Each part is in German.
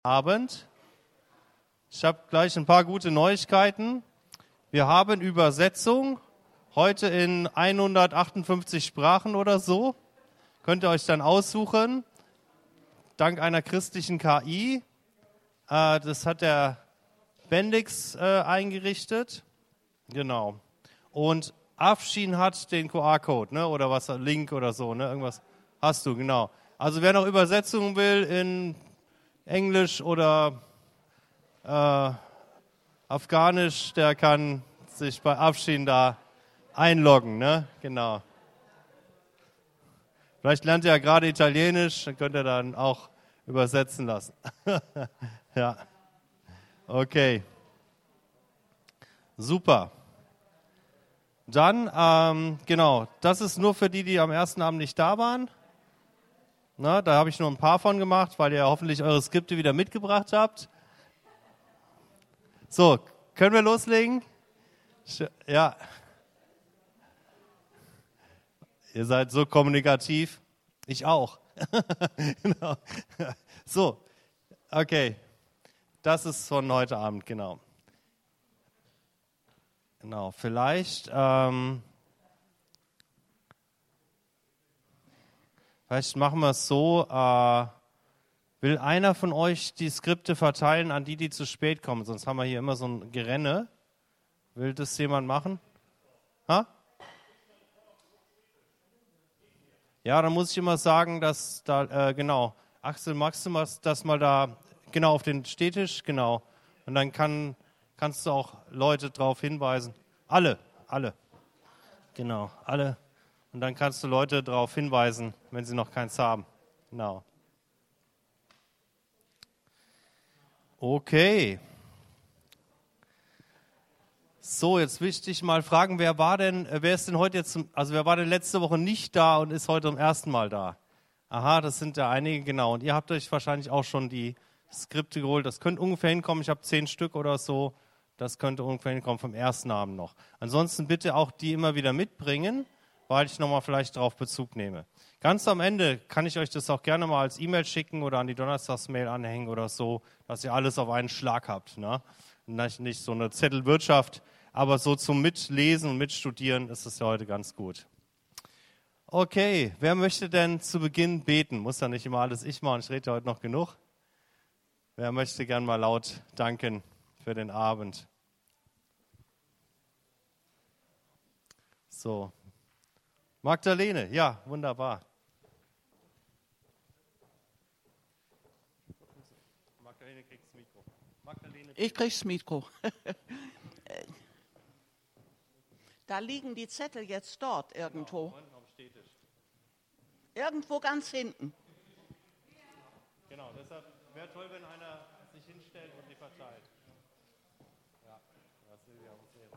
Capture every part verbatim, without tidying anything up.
Abend. Ich habe gleich ein paar gute Neuigkeiten. Wir haben Übersetzung heute in hundertachtundfünfzig Sprachen oder so. Könnt ihr euch dann aussuchen, dank einer christlichen K I. Äh, das hat der Bendix äh, eingerichtet. Genau. Und Afshin hat den Q R-Code, ne? Oder was, Link oder so, ne? Irgendwas hast du, genau. Also wer noch Übersetzungen will in Englisch oder äh, Afghanisch, der kann sich bei Afshin da einloggen, ne? Genau. Vielleicht lernt ihr ja gerade Italienisch, dann könnt ihr dann auch übersetzen lassen. Ja. Okay. Super. Dann, ähm, genau, das ist nur für die, die am ersten Abend nicht da waren. Na, da habe ich nur ein paar von gemacht, weil ihr hoffentlich eure Skripte wieder mitgebracht habt. So, können wir loslegen? Ja. Ihr seid so kommunikativ. Ich auch. Genau. So, okay. Das ist von heute Abend, genau. Genau, vielleicht, ähm, vielleicht machen wir es so, äh, will einer von euch die Skripte verteilen an die, die zu spät kommen? Sonst haben wir hier immer so ein Gerenne. Will das jemand machen? Ha? Ja, dann muss ich immer sagen, dass da, äh, genau, Axel, magst du das mal da, genau, auf den Stehtisch, genau. Und dann kann, kannst du auch Leute darauf hinweisen. Alle, alle. Genau, alle. Und dann kannst du Leute darauf hinweisen, wenn sie noch keins haben. Genau. Okay. So, jetzt will ich dich mal fragen, wer war denn, wer ist denn heute jetzt, also wer war denn letzte Woche nicht da und ist heute zum ersten Mal da? Aha, das sind ja einige, genau. Und ihr habt euch wahrscheinlich auch schon die Skripte geholt. Das könnte ungefähr hinkommen, ich habe zehn Stück oder so. Das könnte ungefähr hinkommen vom ersten Abend noch. Ansonsten bitte auch die immer wieder mitbringen, weil ich nochmal vielleicht darauf Bezug nehme. Ganz am Ende kann ich euch das auch gerne mal als E-Mail schicken oder an die Donnerstagsmail anhängen oder so, dass ihr alles auf einen Schlag habt. Ne? Nicht so eine Zettelwirtschaft, aber so zum Mitlesen und Mitstudieren ist es ja heute ganz gut. Okay, wer möchte denn zu Beginn beten? Muss ja nicht immer alles ich machen, ich rede ja heute noch genug. Wer möchte gern mal laut danken für den Abend? So, Magdalene, ja, wunderbar. Magdalene kriegt das Mikro. Magdalene, ich krieg's das Mikro. Da liegen die Zettel jetzt dort irgendwo. Genau, am Stehtisch. Irgendwo ganz hinten. Genau, deshalb wäre toll, wenn einer sich hinstellt und die verteilt. Ja, das will ich auch sehen.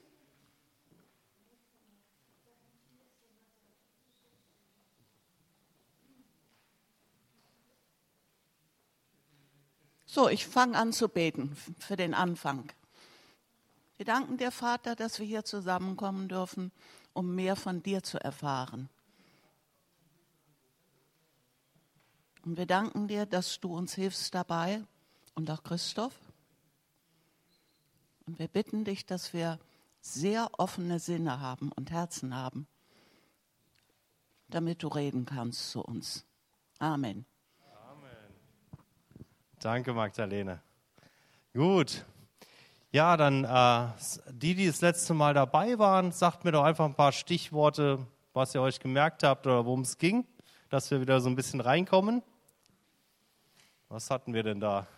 So, ich fange an zu beten für den Anfang. Wir danken dir, Vater, dass wir hier zusammenkommen dürfen, um mehr von dir zu erfahren. Und wir danken dir, dass du uns hilfst dabei und auch Christoph. Und wir bitten dich, dass wir sehr offene Sinne haben und Herzen haben, damit du reden kannst zu uns. Amen. Danke, Magdalene. Gut. Ja, dann äh, die, die das letzte Mal dabei waren, sagt mir doch einfach ein paar Stichworte, was ihr euch gemerkt habt oder worum es ging, dass wir wieder so ein bisschen reinkommen. Was hatten wir denn da?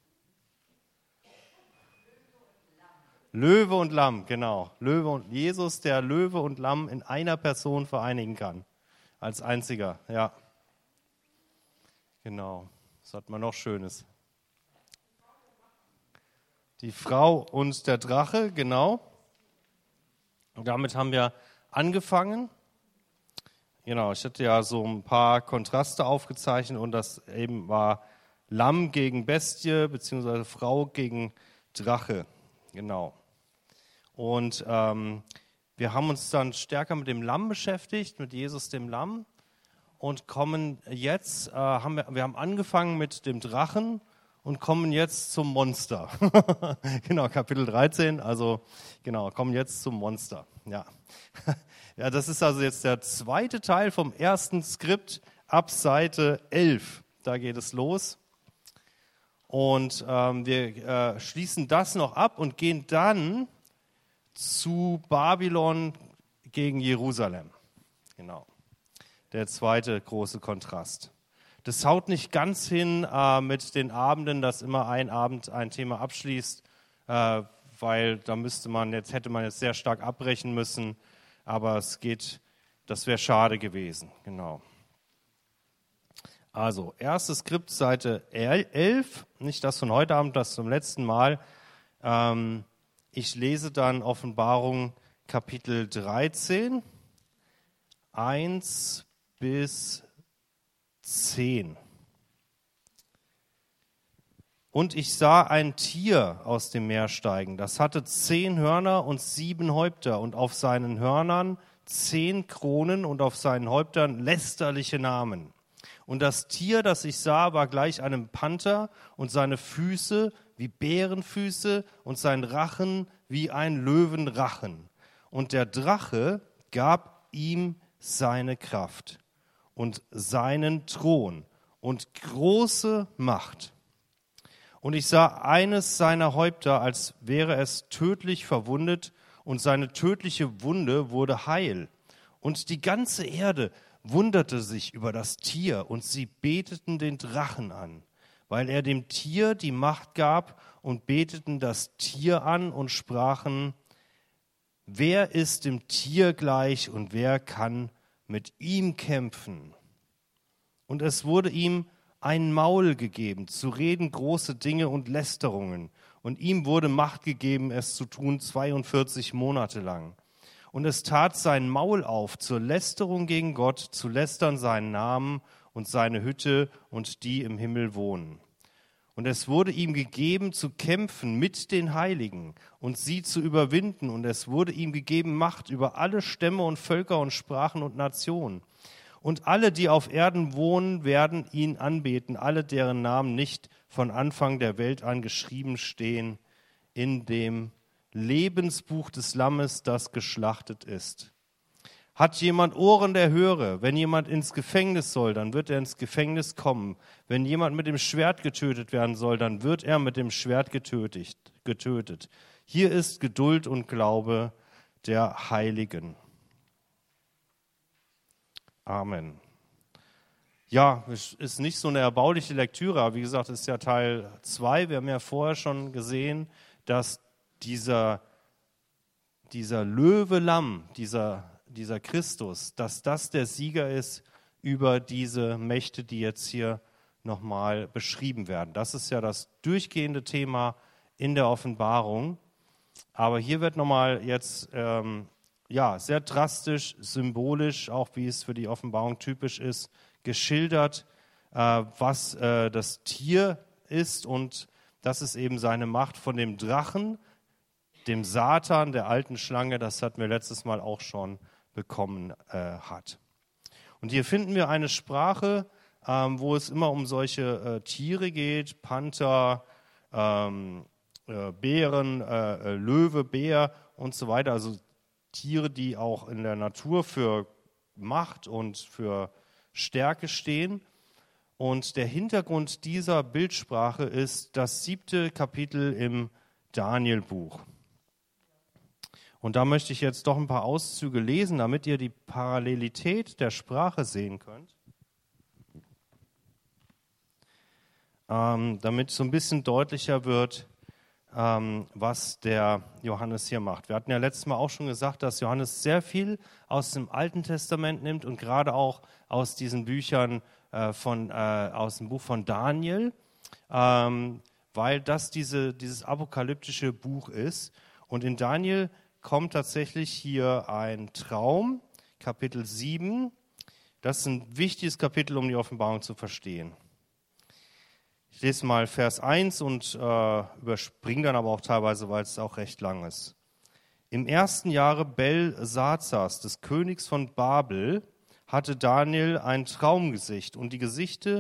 Löwe und Lamm, genau. Löwe und Jesus, der Löwe und Lamm in einer Person vereinigen kann. Als einziger, ja. Genau. Was hat man noch Schönes? Die Frau und der Drache, genau. Und damit haben wir angefangen. Genau, ich hatte ja so ein paar Kontraste aufgezeichnet und das eben war Lamm gegen Bestie, beziehungsweise Frau gegen Drache. Genau. Und ähm, wir haben uns dann stärker mit dem Lamm beschäftigt, mit Jesus dem Lamm. Und kommen jetzt, äh, haben wir, wir haben angefangen mit dem Drachen und kommen jetzt zum Monster. Genau, Kapitel dreizehn, also genau, kommen jetzt zum Monster. Ja. Ja, das ist also jetzt der zweite Teil vom ersten Skript ab Seite elf. Da geht es los. Und ähm, wir äh, schließen das noch ab und gehen dann zu Babylon gegen Jerusalem. Genau, der zweite große Kontrast. Das haut nicht ganz hin äh, mit den Abenden, dass immer ein Abend ein Thema abschließt, äh, weil da müsste man jetzt, hätte man jetzt sehr stark abbrechen müssen. Aber es geht, das wäre schade gewesen, genau. Also, erstes Skript, Seite elf, nicht das von heute Abend, das zum letzten Mal. Ähm, ich lese dann Offenbarung Kapitel dreizehn, eins bis zehn. Und ich sah ein Tier aus dem Meer steigen, das hatte zehn Hörner und sieben Häupter und auf seinen Hörnern zehn Kronen und auf seinen Häuptern lästerliche Namen. Und das Tier, das ich sah, war gleich einem Panther und seine Füße wie Bärenfüße und sein Rachen wie ein Löwenrachen. Und der Drache gab ihm seine Kraft und seinen Thron und große Macht. Und ich sah eines seiner Häupter, als wäre es tödlich verwundet, und seine tödliche Wunde wurde heil. Und die ganze Erde wunderte sich über das Tier, und sie beteten den Drachen an, weil er dem Tier die Macht gab, und beteten das Tier an und sprachen: Wer ist dem Tier gleich und wer kann mit ihm kämpfen? Und es wurde ihm ein Maul gegeben, zu reden große Dinge und Lästerungen. Und ihm wurde Macht gegeben, es zu tun, zweiundvierzig Monate lang. Und es tat sein Maul auf zur Lästerung gegen Gott, zu lästern seinen Namen und seine Hütte und die im Himmel wohnen. Und es wurde ihm gegeben, zu kämpfen mit den Heiligen und sie zu überwinden. Und es wurde ihm gegeben Macht über alle Stämme und Völker und Sprachen und Nationen. Und alle, die auf Erden wohnen, werden ihn anbeten, alle, deren Namen nicht von Anfang der Welt an geschrieben stehen in dem Lebensbuch des Lammes, das geschlachtet ist. Hat jemand Ohren, der höre? Wenn jemand ins Gefängnis soll, dann wird er ins Gefängnis kommen. Wenn jemand mit dem Schwert getötet werden soll, dann wird er mit dem Schwert getötet. getötet. Hier ist Geduld und Glaube der Heiligen. Amen. Ja, es ist nicht so eine erbauliche Lektüre, aber wie gesagt, es ist ja Teil zwei. Wir haben ja vorher schon gesehen, dass dieser, dieser Löwe-Lamm, dieser, dieser Christus, dass das der Sieger ist über diese Mächte, die jetzt hier nochmal beschrieben werden. Das ist ja das durchgehende Thema in der Offenbarung. Aber hier wird nochmal jetzt ähm, ja, sehr drastisch, symbolisch, auch wie es für die Offenbarung typisch ist, geschildert, äh, was äh, das Tier ist, und das ist eben seine Macht von dem Drachen, dem Satan, der alten Schlange, das hatten wir letztes Mal auch schon bekommen äh, hat. Und hier finden wir eine Sprache, ähm, wo es immer um solche äh, Tiere geht, Panther, ähm, äh, Bären, äh, Löwe, Bär und so weiter, also Tiere, die auch in der Natur für Macht und für Stärke stehen. Und der Hintergrund dieser Bildsprache ist das siebte Kapitel im Daniel-Buch. Und da möchte ich jetzt doch ein paar Auszüge lesen, damit ihr die Parallelität der Sprache sehen könnt. Ähm, damit so ein bisschen deutlicher wird, was der Johannes hier macht. Wir hatten ja letztes Mal auch schon gesagt, dass Johannes sehr viel aus dem Alten Testament nimmt und gerade auch aus diesen Büchern äh, von, äh, aus dem Buch von Daniel, ähm, weil das diese, dieses apokalyptische Buch ist. Und in Daniel kommt tatsächlich hier ein Traum, Kapitel sieben. Das ist ein wichtiges Kapitel, um die Offenbarung zu verstehen. Ich lese mal Vers eins und äh, überspringe dann aber auch teilweise, weil es auch recht lang ist. Im ersten Jahre Belsazars, des Königs von Babel, hatte Daniel ein Traumgesicht, und die Gesichte,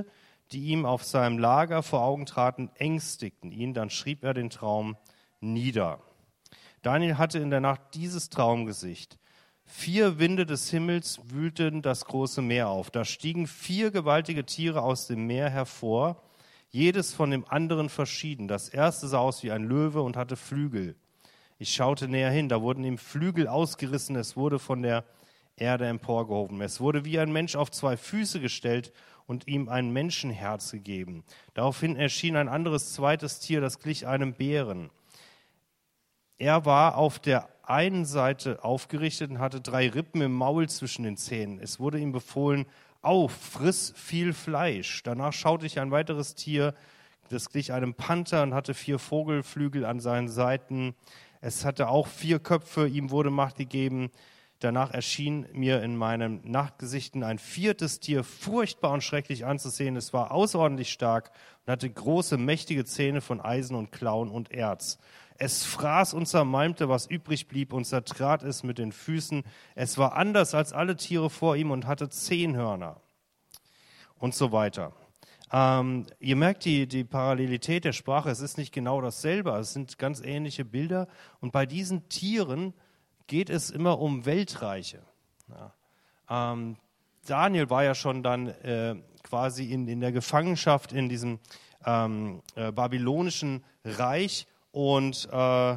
die ihm auf seinem Lager vor Augen traten, ängstigten ihn. Dann schrieb er den Traum nieder. Daniel hatte in der Nacht dieses Traumgesicht. Vier Winde des Himmels wühlten das große Meer auf. Da stiegen vier gewaltige Tiere aus dem Meer hervor, jedes von dem anderen verschieden. Das erste sah aus wie ein Löwe und hatte Flügel. Ich schaute näher hin, da wurden ihm Flügel ausgerissen, es wurde von der Erde emporgehoben. Es wurde wie ein Mensch auf zwei Füße gestellt und ihm ein Menschenherz gegeben. Daraufhin erschien ein anderes zweites Tier, das glich einem Bären. Er war auf der einen Seite aufgerichtet und hatte drei Rippen im Maul zwischen den Zähnen. Es wurde ihm befohlen, auf, friss viel Fleisch. Danach schaute ich ein weiteres Tier, das glich einem Panther und hatte vier Vogelflügel an seinen Seiten. Es hatte auch vier Köpfe, ihm wurde Macht gegeben. Danach erschien mir in meinem Nachtgesichten ein viertes Tier, furchtbar und schrecklich anzusehen. Es war außerordentlich stark und hatte große, mächtige Zähne von Eisen und Klauen und Erz. Es fraß und zermalmte, was übrig blieb, und zertrat es mit den Füßen. Es war anders als alle Tiere vor ihm und hatte zehn Hörner und so weiter. Ähm, ihr merkt die, die Parallelität der Sprache, es ist nicht genau dasselbe, es sind ganz ähnliche Bilder. Und bei diesen Tieren geht es immer um Weltreiche. Ja. Ähm, Daniel war ja schon dann äh, quasi in, in der Gefangenschaft in diesem ähm, äh, babylonischen Reich. Und, äh,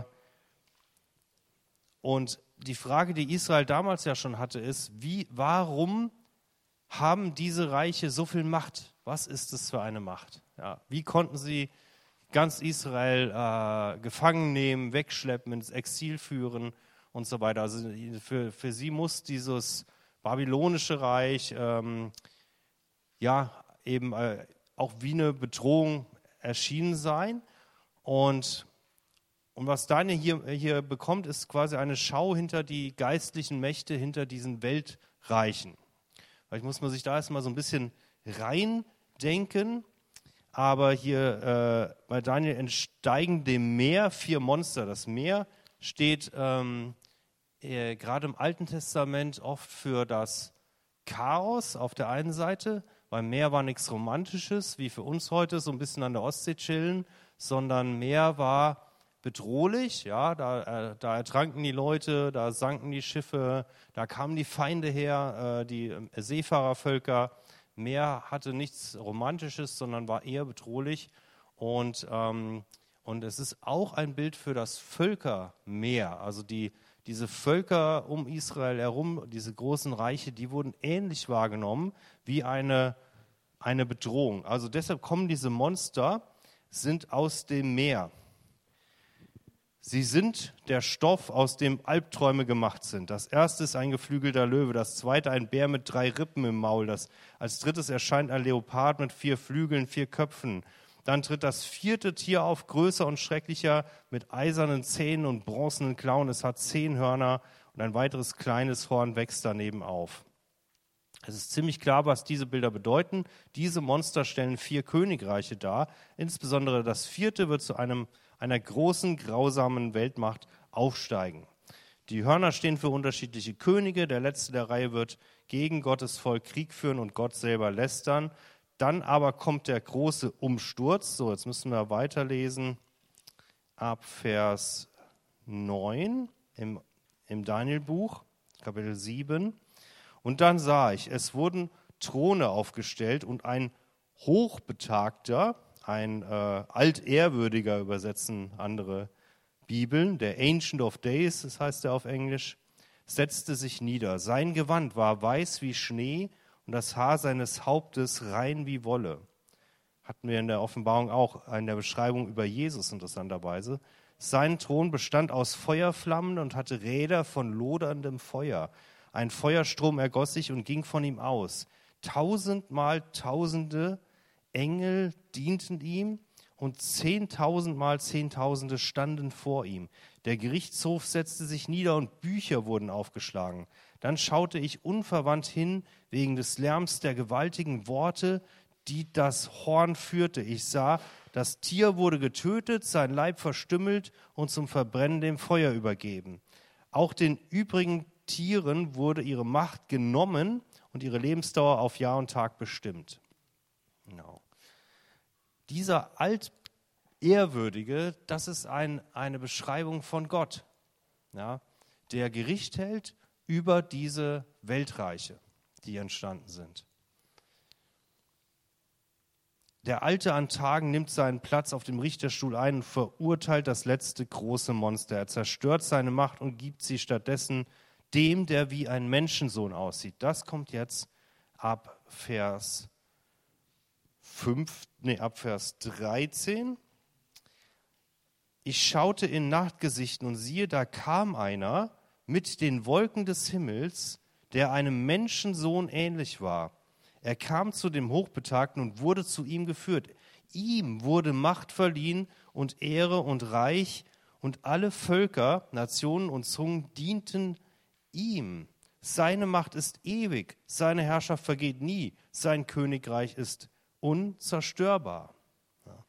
und die Frage, die Israel damals ja schon hatte, ist, wie, warum haben diese Reiche so viel Macht? Was ist das für eine Macht? Ja, wie konnten sie ganz Israel äh, gefangen nehmen, wegschleppen, ins Exil führen und so weiter? Also für, für sie muss dieses babylonische Reich ähm, ja eben äh, auch wie eine Bedrohung erschienen sein. Und Und was Daniel hier, hier bekommt, ist quasi eine Schau hinter die geistlichen Mächte, hinter diesen Weltreichen. Vielleicht muss man sich da erstmal so ein bisschen reindenken. Aber hier äh, bei Daniel entsteigen dem Meer vier Monster. Das Meer steht ähm, äh, gerade im Alten Testament oft für das Chaos auf der einen Seite. Beim Meer war nichts Romantisches, wie für uns heute, so ein bisschen an der Ostsee chillen, sondern Meer war bedrohlich, ja, da, äh, da ertranken die Leute, da sanken die Schiffe, da kamen die Feinde her, äh, die äh, Seefahrervölker. Meer hatte nichts Romantisches, sondern war eher bedrohlich. Und, ähm, und es ist auch ein Bild für das Völkermeer. Also die, diese Völker um Israel herum, diese großen Reiche, die wurden ähnlich wahrgenommen wie eine, eine Bedrohung. Also deshalb kommen diese Monster, sind aus dem Meer. Sie sind der Stoff, aus dem Albträume gemacht sind. Das erste ist ein geflügelter Löwe, das zweite ein Bär mit drei Rippen im Maul. Das, als drittes erscheint ein Leopard mit vier Flügeln, vier Köpfen. Dann tritt das vierte Tier auf, größer und schrecklicher, mit eisernen Zähnen und bronzenen Klauen. Es hat zehn Hörner und ein weiteres kleines Horn wächst daneben auf. Es ist ziemlich klar, was diese Bilder bedeuten. Diese Monster stellen vier Königreiche dar. Insbesondere das vierte wird zu einem einer großen, grausamen Weltmacht aufsteigen. Die Hörner stehen für unterschiedliche Könige. Der letzte der Reihe wird gegen Gottes Volk Krieg führen und Gott selber lästern. Dann aber kommt der große Umsturz. So, jetzt müssen wir weiterlesen ab Vers neun im, im Daniel-Buch, Kapitel sieben. Und dann sah ich, es wurden Throne aufgestellt und ein Hochbetagter, ein äh, altehrwürdiger, übersetzen andere Bibeln, der Ancient of Days, das heißt er auf Englisch, setzte sich nieder. Sein Gewand war weiß wie Schnee und das Haar seines Hauptes rein wie Wolle. Hatten wir in der Offenbarung auch in der Beschreibung über Jesus interessanterweise. Sein Thron bestand aus Feuerflammen und hatte Räder von loderndem Feuer. Ein Feuerstrom ergoss sich und ging von ihm aus. Tausendmal Tausende Engel dienten ihm und zehntausendmal Zehntausende standen vor ihm. Der Gerichtshof setzte sich nieder und Bücher wurden aufgeschlagen. Dann schaute ich unverwandt hin wegen des Lärms der gewaltigen Worte, die das Horn führte. Ich sah, das Tier wurde getötet, sein Leib verstümmelt und zum Verbrennen dem Feuer übergeben. Auch den übrigen Tieren wurde ihre Macht genommen und ihre Lebensdauer auf Jahr und Tag bestimmt. Genau. dieser Altehrwürdige, das ist ein, eine Beschreibung von Gott, ja, der Gericht hält über diese Weltreiche, die entstanden sind. Der Alte an Tagen nimmt seinen Platz auf dem Richterstuhl ein und verurteilt das letzte große Monster. Er zerstört seine Macht und gibt sie stattdessen dem, der wie ein Menschensohn aussieht. Das kommt jetzt ab Vers fünf, nee, ab Vers dreizehn. Ich schaute in Nachtgesichten und siehe, da kam einer mit den Wolken des Himmels, der einem Menschensohn ähnlich war. Er kam zu dem Hochbetagten und wurde zu ihm geführt. Ihm wurde Macht verliehen und Ehre und Reich, und alle Völker, Nationen und Zungen dienten ihm. Seine Macht ist ewig, seine Herrschaft vergeht nie, sein Königreich ist unzerstörbar. Ja.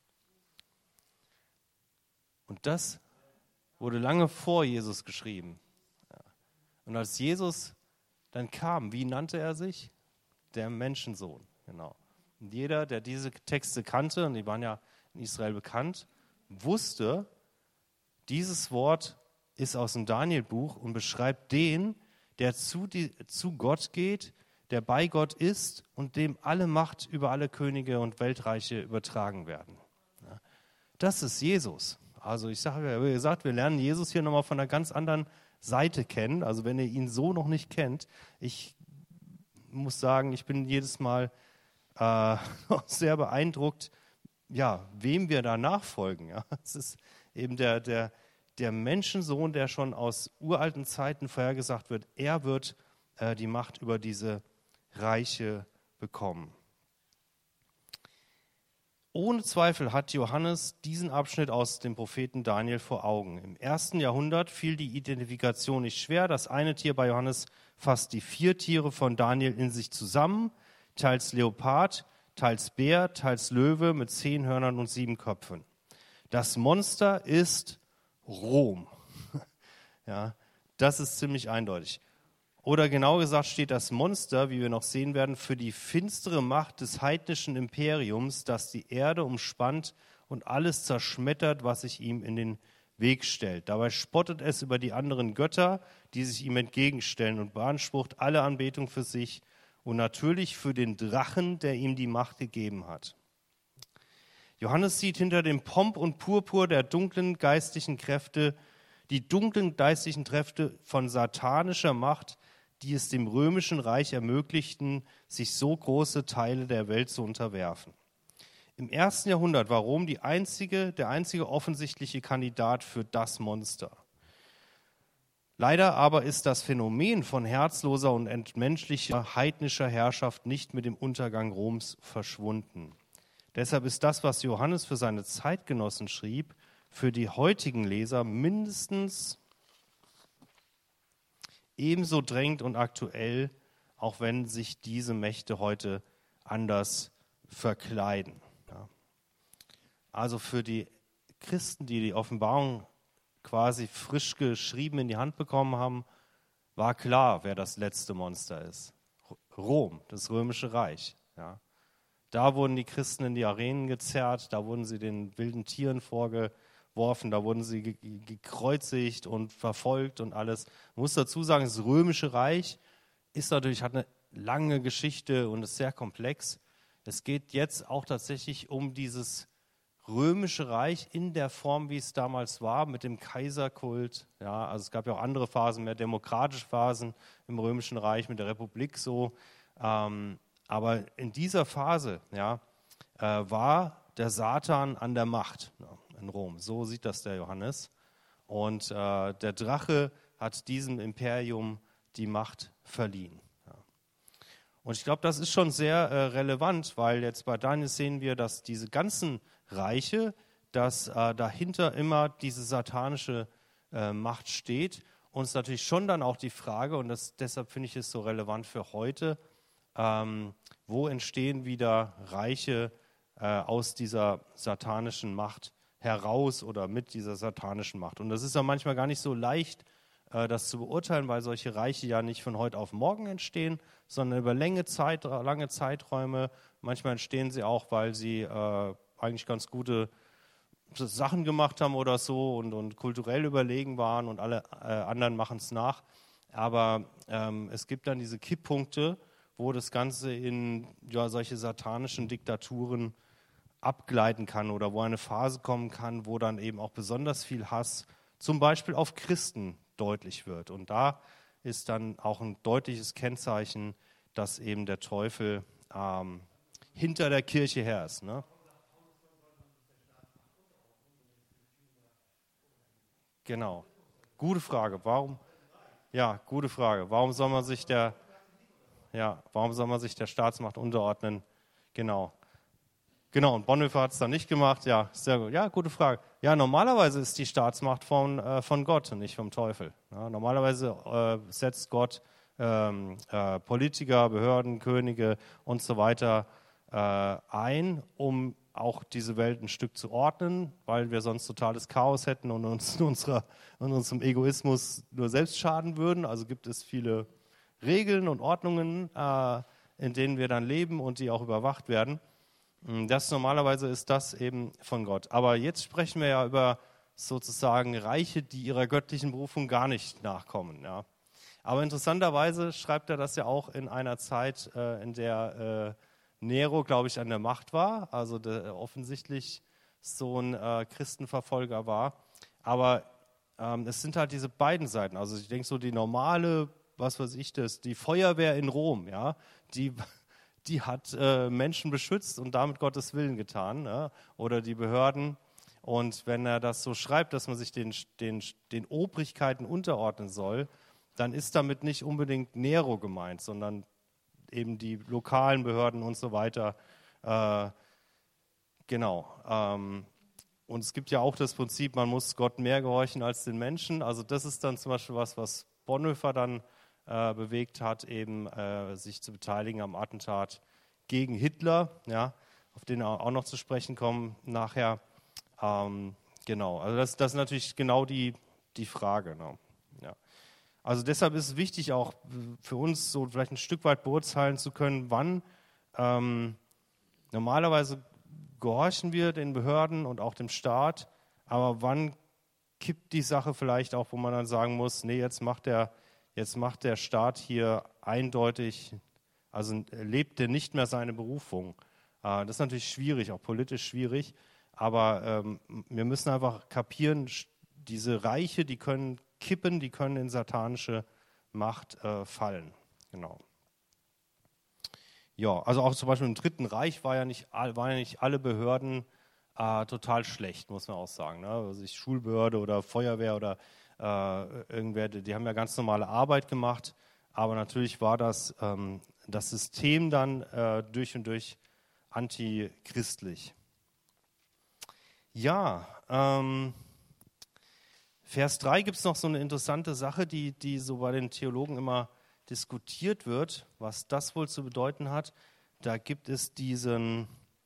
Und das wurde lange vor Jesus geschrieben. Ja. Und als Jesus dann kam, wie nannte er sich? Der Menschensohn, genau. Und jeder, der diese Texte kannte, und die waren ja in Israel bekannt, wusste, dieses Wort ist aus dem Daniel-Buch und beschreibt den, der zu, die, zu Gott geht, der bei Gott ist und dem alle Macht über alle Könige und Weltreiche übertragen werden. Ja, das ist Jesus. Also ich sage, wie gesagt, wir lernen Jesus hier nochmal von einer ganz anderen Seite kennen. Also wenn ihr ihn so noch nicht kennt, ich muss sagen, ich bin jedes Mal äh, sehr beeindruckt, ja, wem wir da nachfolgen. Ja. Es ist eben der, der, der Menschensohn, der schon aus uralten Zeiten vorhergesagt wird, er wird äh, die Macht über diese Reiche bekommen. Ohne Zweifel hat Johannes diesen Abschnitt aus dem Propheten Daniel vor Augen. Im ersten Jahrhundert fiel die Identifikation nicht schwer. Das eine Tier bei Johannes fasst die vier Tiere von Daniel in sich zusammen, teils Leopard, teils Bär, teils Löwe mit zehn Hörnern und sieben Köpfen. Das Monster ist Rom. Ja, das ist ziemlich eindeutig. Oder genau gesagt steht das Monster, wie wir noch sehen werden, für die finstere Macht des heidnischen Imperiums, das die Erde umspannt und alles zerschmettert, was sich ihm in den Weg stellt. Dabei spottet es über die anderen Götter, die sich ihm entgegenstellen, und beansprucht alle Anbetung für sich und natürlich für den Drachen, der ihm die Macht gegeben hat. Johannes sieht hinter dem Pomp und Purpur der dunklen geistlichen Kräfte die dunklen geistlichen Kräfte von satanischer Macht, die es dem römischen Reich ermöglichten, sich so große Teile der Welt zu unterwerfen. Im ersten Jahrhundert war Rom die einzige, der einzige offensichtliche Kandidat für das Monster. Leider aber ist das Phänomen von herzloser und entmenschlicher heidnischer Herrschaft nicht mit dem Untergang Roms verschwunden. Deshalb ist das, was Johannes für seine Zeitgenossen schrieb, für die heutigen Leser mindestens ebenso drängend und aktuell, auch wenn sich diese Mächte heute anders verkleiden. Ja. Also für die Christen, die die Offenbarung quasi frisch geschrieben in die Hand bekommen haben, war klar, wer das letzte Monster ist. Rom, das Römische Reich. Ja. Da wurden die Christen in die Arenen gezerrt, da wurden sie den wilden Tieren vorgeworfen, da wurden sie ge- gekreuzigt und verfolgt und alles. Man muss dazu sagen, das Römische Reich ist natürlich, hat eine lange Geschichte und ist sehr komplex. Es geht jetzt auch tatsächlich um dieses Römische Reich in der Form, wie es damals war, mit dem Kaiserkult. Ja, also es gab ja auch andere Phasen, mehr demokratische Phasen im Römischen Reich mit der Republik so. Ähm, aber in dieser Phase ja, äh, war der Satan an der Macht ja, in Rom. So sieht das der Johannes. Und äh, der Drache hat diesem Imperium die Macht verliehen. Ja. Und ich glaube, das ist schon sehr äh, relevant, weil jetzt bei Daniel sehen wir, dass diese ganzen Reiche, dass äh, dahinter immer diese satanische äh, Macht steht. Uns natürlich schon dann auch die Frage, und das, deshalb finde ich es so relevant für heute, ähm, wo entstehen wieder Reiche äh, aus dieser satanischen Macht heraus oder mit dieser satanischen Macht. Und das ist ja manchmal gar nicht so leicht, äh, das zu beurteilen, weil solche Reiche ja nicht von heute auf morgen entstehen, sondern über lange, Zeit, lange Zeiträume. Manchmal entstehen sie auch, weil sie äh, eigentlich ganz gute Sachen gemacht haben oder so und, und kulturell überlegen waren und alle äh, anderen machen es nach. Aber ähm, es gibt dann diese Kipppunkte, wo das Ganze in ja, solche satanischen Diktaturen abgleiten kann oder wo eine Phase kommen kann, wo dann eben auch besonders viel Hass zum Beispiel auf Christen deutlich wird. Und da ist dann auch ein deutliches Kennzeichen, dass eben der Teufel ähm, hinter der Kirche her ist. Ne? Genau. Gute Frage. Warum? Ja, gute Frage. Warum soll man sich der, ja, warum soll man sich der Staatsmacht unterordnen? Genau. Genau, und Bonhoeffer hat es dann nicht gemacht. Ja, sehr gut. Ja, gute Frage. Ja, normalerweise ist die Staatsmacht von, äh, von Gott und nicht vom Teufel. Ja, normalerweise äh, setzt Gott ähm, äh, Politiker, Behörden, Könige und so weiter äh, ein, um auch diese Welt ein Stück zu ordnen, weil wir sonst totales Chaos hätten und uns in, unserer, in unserem Egoismus nur selbst schaden würden. Also gibt es viele Regeln und Ordnungen, äh, in denen wir dann leben und die auch überwacht werden. Das normalerweise ist das eben von Gott. Aber jetzt sprechen wir ja über sozusagen Reiche, die ihrer göttlichen Berufung gar nicht nachkommen. Ja. Aber interessanterweise schreibt er das ja auch in einer Zeit, äh, in der äh, Nero, glaube ich, an der Macht war, also der offensichtlich so ein äh, Christenverfolger war. Aber ähm, es sind halt diese beiden Seiten. Also ich denke so die normale, was weiß ich das, die Feuerwehr in Rom, ja, die... die hat äh, Menschen beschützt und damit Gottes Willen getan, ne? Oder die Behörden. Und wenn er das so schreibt, dass man sich den, den, den Obrigkeiten unterordnen soll, dann ist damit nicht unbedingt Nero gemeint, sondern eben die lokalen Behörden und so weiter. Äh, genau. Ähm, und es gibt ja auch das Prinzip, man muss Gott mehr gehorchen als den Menschen. Also das ist dann zum Beispiel was, was Bonhoeffer dann Äh, bewegt hat, eben äh, sich zu beteiligen am Attentat gegen Hitler, ja, auf den auch noch zu sprechen kommen nachher. Ähm, genau, also das, das ist natürlich genau die, die Frage. Ne? Ja. Also deshalb ist es wichtig auch für uns so vielleicht ein Stück weit beurteilen zu können, wann ähm, normalerweise gehorchen wir den Behörden und auch dem Staat, aber wann kippt die Sache vielleicht auch, wo man dann sagen muss, nee, jetzt macht der Jetzt macht der Staat hier eindeutig, also lebt er nicht mehr seine Berufung. Das ist natürlich schwierig, auch politisch schwierig, aber ähm, wir müssen einfach kapieren, diese Reiche, die können kippen, die können in satanische Macht äh, fallen. Genau. Ja, also auch zum Beispiel im Dritten Reich war ja nicht, waren ja nicht alle Behörden äh, total schlecht, muss man auch sagen. Ne? Also die Schulbehörde oder Feuerwehr oder Äh, irgendwer, die haben ja ganz normale Arbeit gemacht, aber natürlich war das, ähm, das System dann äh, durch und durch antichristlich. Ja, ähm, Vers drei gibt es noch so eine interessante Sache, die, die so bei den Theologen immer diskutiert wird, was das wohl zu bedeuten hat. Da gibt es diesen,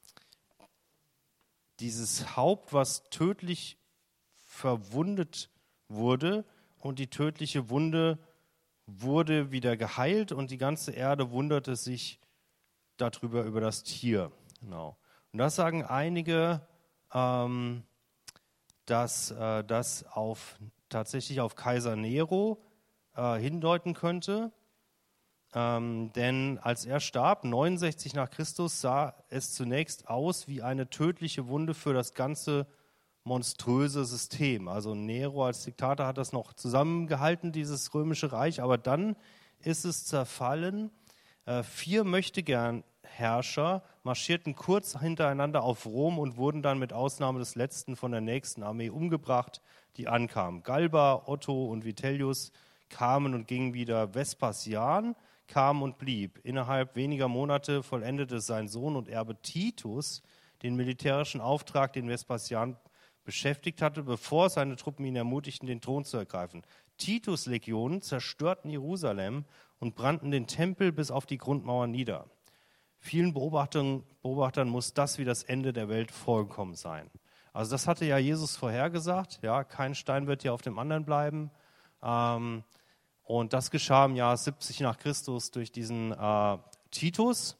dieses Haupt, was tödlich verwundet wurde und die tödliche Wunde wurde wieder geheilt und die ganze Erde wunderte sich darüber, über das Tier. Genau. Und das sagen einige, ähm, dass äh, das auf, tatsächlich auf Kaiser Nero äh, hindeuten könnte. Ähm, denn als er starb, neunundsechzig nach Christus, sah es zunächst aus wie eine tödliche Wunde für das ganze monströse System. Also Nero als Diktator hat das noch zusammengehalten, dieses römische Reich, aber dann ist es zerfallen. Äh, vier Möchtegern-Herrscher marschierten kurz hintereinander auf Rom und wurden dann mit Ausnahme des letzten von der nächsten Armee umgebracht, die ankam. Galba, Otto und Vitellius kamen und gingen wieder. Vespasian kam und blieb. Innerhalb weniger Monate vollendete sein Sohn und Erbe Titus den militärischen Auftrag, den Vespasian beschäftigt hatte, bevor seine Truppen ihn ermutigten, den Thron zu ergreifen. Titus' Legionen zerstörten Jerusalem und brannten den Tempel bis auf die Grundmauer nieder. Vielen Beobachtern, Beobachtern muss das wie das Ende der Welt vorgekommen sein. Also das hatte ja Jesus vorhergesagt. Ja, kein Stein wird hier auf dem anderen bleiben. Ähm, und das geschah im Jahr siebzig nach Christus durch diesen äh, Titus,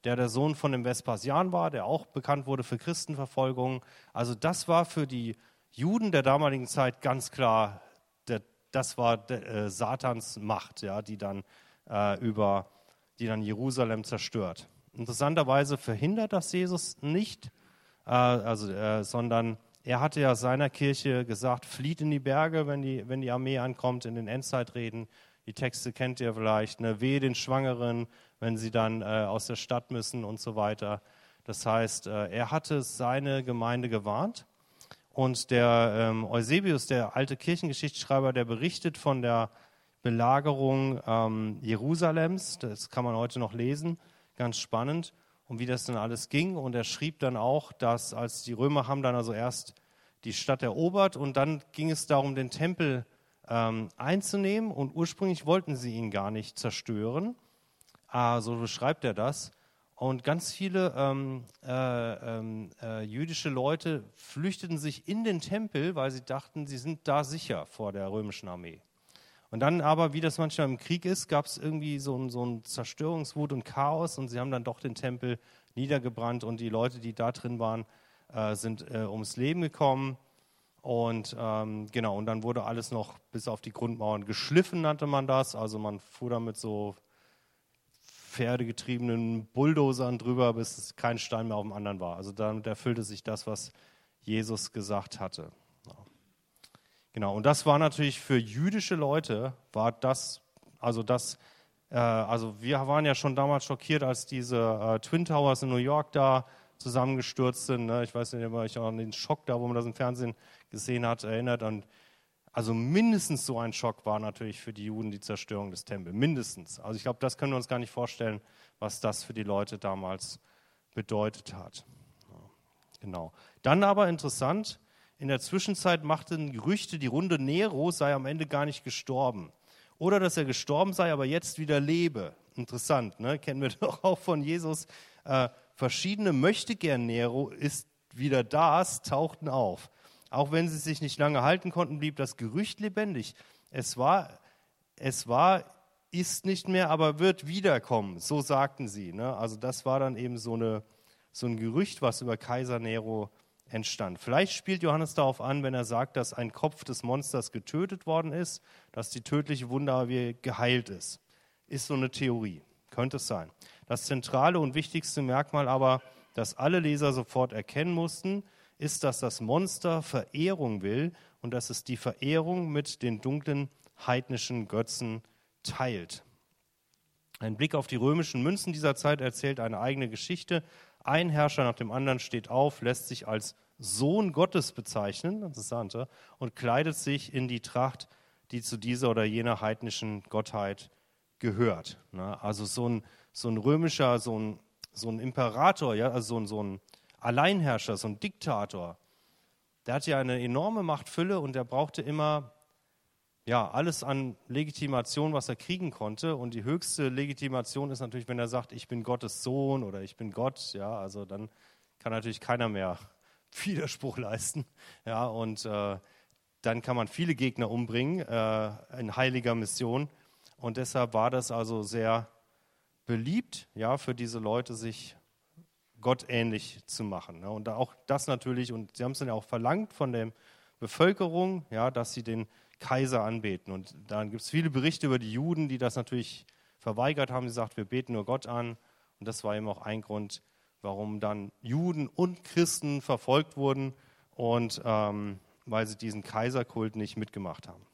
der der Sohn von dem Vespasian war, der auch bekannt wurde für Christenverfolgung. Also das war für die Juden der damaligen Zeit ganz klar, der, das war der, äh, Satans Macht, ja, die dann äh, über, die dann Jerusalem zerstört. Interessanterweise verhindert das Jesus nicht, äh, also, äh, sondern er hatte ja seiner Kirche gesagt, flieht in die Berge, wenn die, wenn die Armee ankommt, in den Endzeitreden. Die Texte kennt ihr vielleicht, ne? Wehe den Schwangeren, wenn sie dann äh, aus der Stadt müssen und so weiter. Das heißt, äh, er hatte seine Gemeinde gewarnt. Und der ähm, Eusebius, der alte Kirchengeschichtsschreiber, der berichtet von der Belagerung ähm, Jerusalems. Das kann man heute noch lesen, ganz spannend, und wie das dann alles ging. Und er schrieb dann auch, dass als die Römer haben dann also erst die Stadt erobert und dann ging es darum, den Tempel ähm, einzunehmen, und ursprünglich wollten sie ihn gar nicht zerstören. Ah, so beschreibt er das. Und ganz viele ähm, äh, ähm, äh, jüdische Leute flüchteten sich in den Tempel, weil sie dachten, sie sind da sicher vor der römischen Armee. Und dann aber, wie das manchmal im Krieg ist, gab es irgendwie so ein, so ein Zerstörungswut und Chaos, und sie haben dann doch den Tempel niedergebrannt, und die Leute, die da drin waren, äh, sind äh, ums Leben gekommen. Und ähm, genau, und dann wurde alles noch bis auf die Grundmauern geschliffen, nannte man das. Also man fuhr da mit so pferdegetriebenen Bulldozern drüber, bis kein Stein mehr auf dem anderen war. Also damit erfüllte sich das, was Jesus gesagt hatte. Ja. Genau, und das war natürlich für jüdische Leute, war das, also das, äh, also wir waren ja schon damals schockiert, als diese äh, Twin Towers in New York da zusammengestürzt sind. Ne? Ich weiß nicht, ob ihr euch an den Schock da, wo man das im Fernsehen gesehen hat, erinnert. Und also mindestens so ein Schock war natürlich für die Juden die Zerstörung des Tempels. Mindestens. Also ich glaube, das können wir uns gar nicht vorstellen, was das für die Leute damals bedeutet hat. Ja, genau. Dann aber interessant, in der Zwischenzeit machten Gerüchte die Runde, Nero sei am Ende gar nicht gestorben. Oder dass er gestorben sei, aber jetzt wieder lebe. Interessant, ne? Kennen wir doch auch von Jesus. Äh, verschiedene Möchtegern-Nero ist wieder das, tauchten auf. Auch wenn sie sich nicht lange halten konnten, blieb das Gerücht lebendig. Es war, es war, ist nicht mehr, aber wird wiederkommen. So sagten sie. Ne? Also das war dann eben so, eine, so ein Gerücht, was über Kaiser Nero entstand. Vielleicht spielt Johannes darauf an, wenn er sagt, dass ein Kopf des Monsters getötet worden ist, dass die tödliche Wunde aber geheilt ist. Ist so eine Theorie. Könnte es sein. Das zentrale und wichtigste Merkmal aber, das alle Leser sofort erkennen mussten, ist, dass das Monster Verehrung will und dass es die Verehrung mit den dunklen heidnischen Götzen teilt. Ein Blick auf die römischen Münzen dieser Zeit erzählt eine eigene Geschichte. Ein Herrscher nach dem anderen steht auf, lässt sich als Sohn Gottes bezeichnen, interessant, und kleidet sich in die Tracht, die zu dieser oder jener heidnischen Gottheit gehört. Also so ein, so ein römischer, so ein, so ein Imperator, ja, also so ein, so ein Alleinherrscher, so ein Diktator, der hatte ja eine enorme Machtfülle und der brauchte immer ja, alles an Legitimation, was er kriegen konnte. Und die höchste Legitimation ist natürlich, wenn er sagt, ich bin Gottes Sohn oder ich bin Gott. Ja, also dann kann natürlich keiner mehr Widerspruch leisten. Ja, und äh, dann kann man viele Gegner umbringen äh, in heiliger Mission. Und deshalb war das also sehr beliebt, ja, für diese Leute, sich gottähnlich zu machen. Ne? Und auch das natürlich, und sie haben es dann ja auch verlangt von der Bevölkerung, ja, dass sie den Kaiser anbeten. Und dann gibt es viele Berichte über die Juden, die das natürlich verweigert haben. Sie sagt, wir beten nur Gott an. Und das war eben auch ein Grund, warum dann Juden und Christen verfolgt wurden und ähm, weil sie diesen Kaiserkult nicht mitgemacht haben.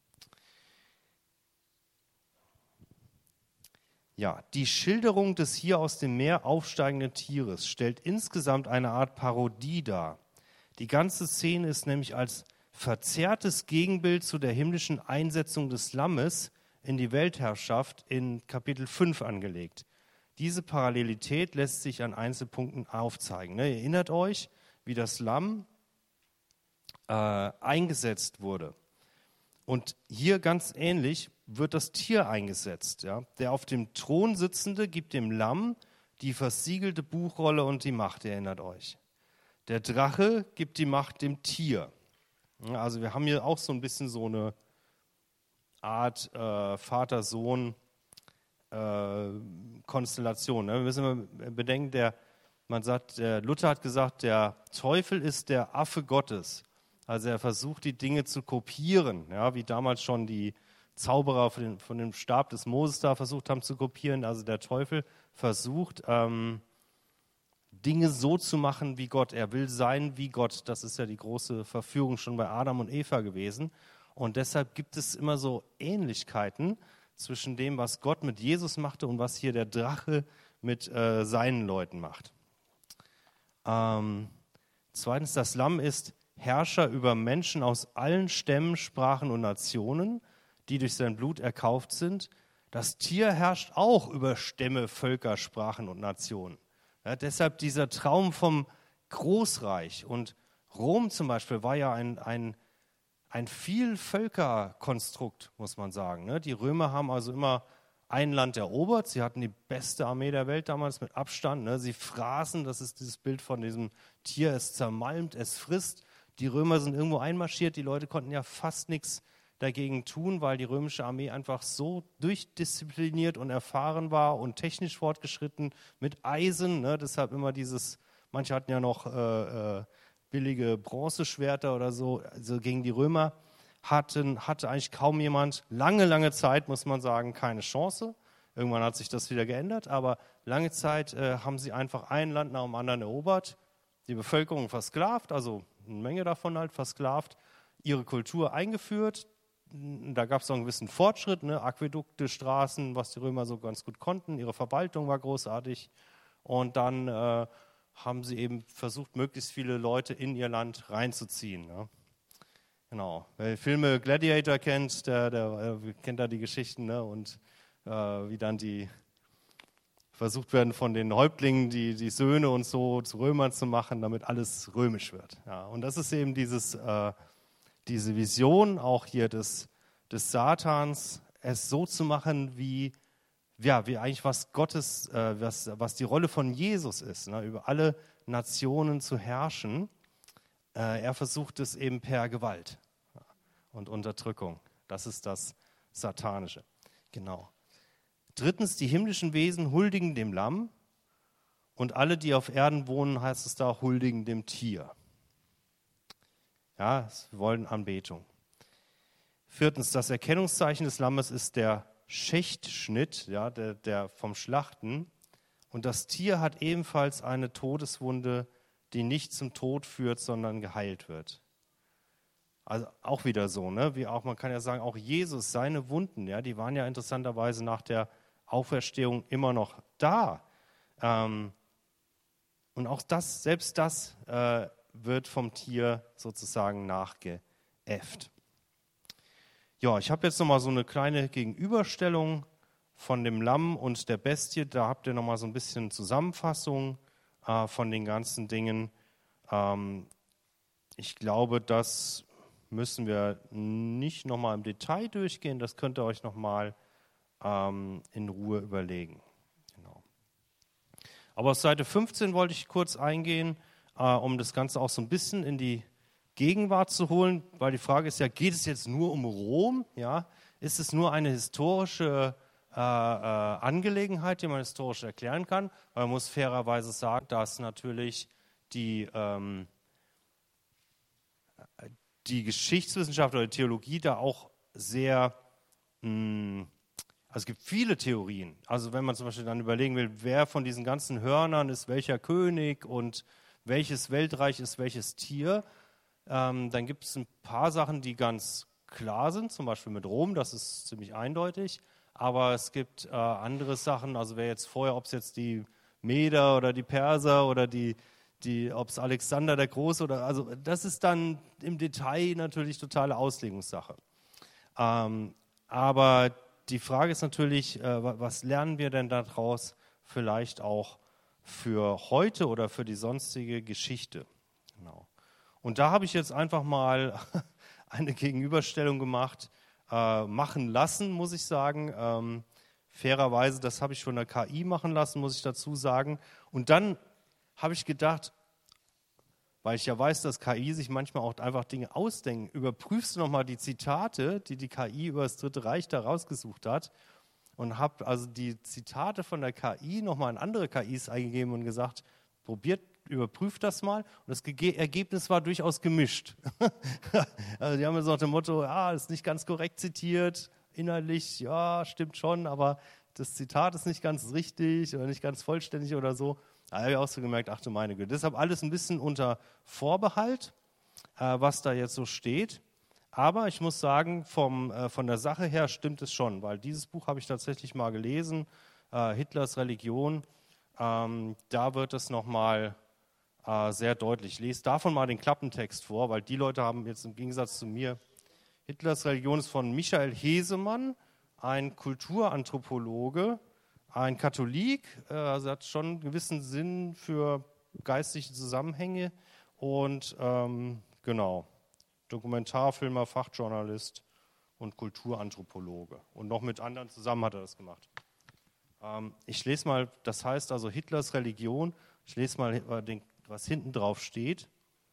Ja, die Schilderung des hier aus dem Meer aufsteigenden Tieres stellt insgesamt eine Art Parodie dar. Die ganze Szene ist nämlich als verzerrtes Gegenbild zu der himmlischen Einsetzung des Lammes in die Weltherrschaft in Kapitel fünf angelegt. Diese Parallelität lässt sich an Einzelpunkten aufzeigen. Ne? Ihr erinnert euch, wie das Lamm äh, eingesetzt wurde. Und hier ganz ähnlich wird das Tier eingesetzt. Ja? Der auf dem Thron Sitzende gibt dem Lamm die versiegelte Buchrolle und die Macht, ihr erinnert euch. Der Drache gibt die Macht dem Tier. Also wir haben hier auch so ein bisschen so eine Art äh, Vater-Sohn- äh, Konstellation. Ne? Wir müssen immer bedenken, der, man sagt, der Luther hat gesagt, der Teufel ist der Affe Gottes. Also er versucht, die Dinge zu kopieren, ja, wie damals schon die Zauberer von, den, von dem Stab des Moses da versucht haben zu kopieren. Also der Teufel versucht, ähm, Dinge so zu machen wie Gott. Er will sein wie Gott. Das ist ja die große Verführung schon bei Adam und Eva gewesen. Und deshalb gibt es immer so Ähnlichkeiten zwischen dem, was Gott mit Jesus machte und was hier der Drache mit äh, seinen Leuten macht. Ähm, zweitens, das Lamm ist Herrscher über Menschen aus allen Stämmen, Sprachen und Nationen, die durch sein Blut erkauft sind. Das Tier herrscht auch über Stämme, Völker, Sprachen und Nationen. Ja, deshalb dieser Traum vom Großreich. Und Rom zum Beispiel war ja ein, ein, ein Vielvölkerkonstrukt, muss man sagen. Ne? Die Römer haben also immer ein Land erobert. Sie hatten die beste Armee der Welt damals mit Abstand. Ne? Sie fraßen, das ist dieses Bild von diesem Tier, es zermalmt, es frisst. Die Römer sind irgendwo einmarschiert. Die Leute konnten ja fast nichts dagegen tun, weil die römische Armee einfach so durchdiszipliniert und erfahren war und technisch fortgeschritten mit Eisen. Ne? Deshalb immer dieses, manche hatten ja noch äh, äh, billige Bronzeschwerter oder so. Also gegen die Römer hatten, hatte eigentlich kaum jemand, lange, lange Zeit, muss man sagen, keine Chance. Irgendwann hat sich das wieder geändert, aber lange Zeit äh, haben sie einfach ein Land nach dem anderen erobert, die Bevölkerung versklavt, also eine Menge davon halt versklavt, ihre Kultur eingeführt. Da gab es auch einen gewissen Fortschritt, ne? Aquädukte, Straßen, was die Römer so ganz gut konnten. Ihre Verwaltung war großartig. Und dann äh, haben sie eben versucht, möglichst viele Leute in ihr Land reinzuziehen. Ne? Genau. Wer Filme Gladiator kennt, der, der äh, kennt da die Geschichten, ne? Und äh, wie dann die versucht werden von den Häuptlingen, die, die Söhne und so zu Römern zu machen, damit alles römisch wird. Ja, und das ist eben dieses, äh, diese Vision auch hier des, des Satans, es so zu machen, wie, ja, wie eigentlich was Gottes, äh, was, was die Rolle von Jesus ist, ne, über alle Nationen zu herrschen. Äh, er versucht es eben per Gewalt und Unterdrückung. Das ist das Satanische. Genau. Drittens, die himmlischen Wesen huldigen dem Lamm und alle, die auf Erden wohnen, heißt es da, huldigen dem Tier. Ja, sie wollen Anbetung. Viertens, das Erkennungszeichen des Lammes ist der Schächtschnitt, ja, der, der vom Schlachten. Und das Tier hat ebenfalls eine Todeswunde, die nicht zum Tod führt, sondern geheilt wird. Also auch wieder so, ne? Wie auch, man kann ja sagen, auch Jesus, seine Wunden, ja, die waren ja interessanterweise nach der Auferstehung immer noch da. Ähm, und auch das, selbst das äh, wird vom Tier sozusagen nachgeäfft. Ja, ich habe jetzt nochmal so eine kleine Gegenüberstellung von dem Lamm und der Bestie. Da habt ihr nochmal so ein bisschen Zusammenfassung äh, von den ganzen Dingen. Ähm, ich glaube, das müssen wir nicht nochmal im Detail durchgehen. Das könnt ihr euch nochmal ähm, in Ruhe überlegen. Genau. Aber auf Seite fünfzehn wollte ich kurz eingehen, äh, um das Ganze auch so ein bisschen in die Gegenwart zu holen, weil die Frage ist ja, geht es jetzt nur um Rom? Ja? Ist es nur eine historische äh, äh, Angelegenheit, die man historisch erklären kann? Weil man muss fairerweise sagen, dass natürlich die, ähm, die Geschichtswissenschaft oder die Theologie da auch sehr, mh, also es gibt viele Theorien. Also wenn man zum Beispiel dann überlegen will, wer von diesen ganzen Hörnern ist welcher König und welches Weltreich ist welches Tier, Ähm, dann gibt es ein paar Sachen, die ganz klar sind, zum Beispiel mit Rom, das ist ziemlich eindeutig. Aber es gibt äh, andere Sachen, also wer jetzt vorher, ob es jetzt die Meder oder die Perser oder die, die ob es Alexander der Große oder, also das ist dann im Detail natürlich totale Auslegungssache. Ähm, aber die Frage ist natürlich, äh, was lernen wir denn daraus vielleicht auch für heute oder für die sonstige Geschichte? Genau. Und da habe ich jetzt einfach mal eine Gegenüberstellung gemacht, äh, machen lassen, muss ich sagen. Ähm, fairerweise, das habe ich von der K I machen lassen, muss ich dazu sagen. Und dann habe ich gedacht, weil ich ja weiß, dass K I sich manchmal auch einfach Dinge ausdenken, überprüfst du nochmal die Zitate, die die K I über das Dritte Reich da rausgesucht hat. und habe also die Zitate von der K I nochmal in andere K Is eingegeben und gesagt, probiert, überprüft das mal. Und das Ge- Ergebnis war durchaus gemischt. Also die haben jetzt nach dem Motto, ja, ist nicht ganz korrekt zitiert, inhaltlich, ja, stimmt schon, aber das Zitat ist nicht ganz richtig oder nicht ganz vollständig oder so. Da habe ich auch so gemerkt, ach du meine Güte. Deshalb alles ein bisschen unter Vorbehalt, äh, was da jetzt so steht. Aber ich muss sagen, vom, äh, von der Sache her stimmt es schon, weil dieses Buch habe ich tatsächlich mal gelesen, äh, Hitlers Religion. Ähm, da wird es nochmal äh, sehr deutlich. Ich lese davon mal den Klappentext vor, weil die Leute haben jetzt im Gegensatz zu mir, Hitlers Religion ist von Michael Hesemann, ein Kulturanthropologe, ein Katholik, äh, also hat schon einen gewissen Sinn für geistliche Zusammenhänge und ähm, genau, Dokumentarfilmer, Fachjournalist und Kulturanthropologe. Und noch mit anderen zusammen hat er das gemacht. Ähm, ich lese mal, das heißt also Hitlers Religion, ich lese mal, was hinten drauf steht.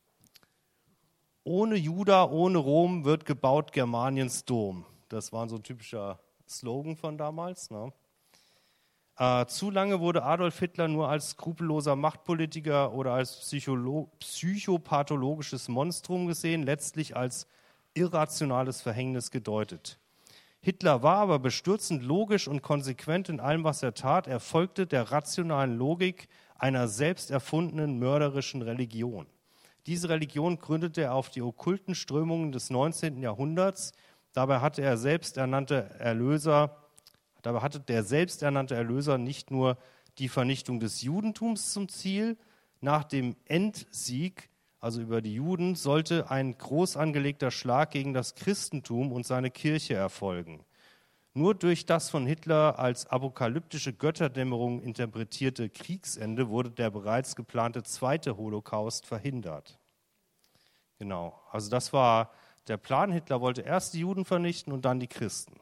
Ohne Juda, ohne Rom wird gebaut Germaniens Dom. Das war so ein typischer Slogan von damals. Ne? Äh, zu lange wurde Adolf Hitler nur als skrupelloser Machtpolitiker oder als Psycholo- psychopathologisches Monstrum gesehen, letztlich als irrationales Verhängnis gedeutet. Hitler war aber bestürzend logisch und konsequent in allem, was er tat. Er folgte der rationalen Logik einer selbst erfundenen mörderischen Religion. Diese Religion gründete er auf die okkulten Strömungen des neunzehnten Jahrhunderts. Dabei hatte er selbsternannte Erlöser, dabei hatte der selbsternannte Erlöser nicht nur die Vernichtung des Judentums zum Ziel. Nach dem Endsieg, also über die Juden, sollte ein groß angelegter Schlag gegen das Christentum und seine Kirche erfolgen. Nur durch das von Hitler als apokalyptische Götterdämmerung interpretierte Kriegsende wurde der bereits geplante zweite Holocaust verhindert. Genau, also das war der Plan. Hitler wollte erst die Juden vernichten und dann die Christen.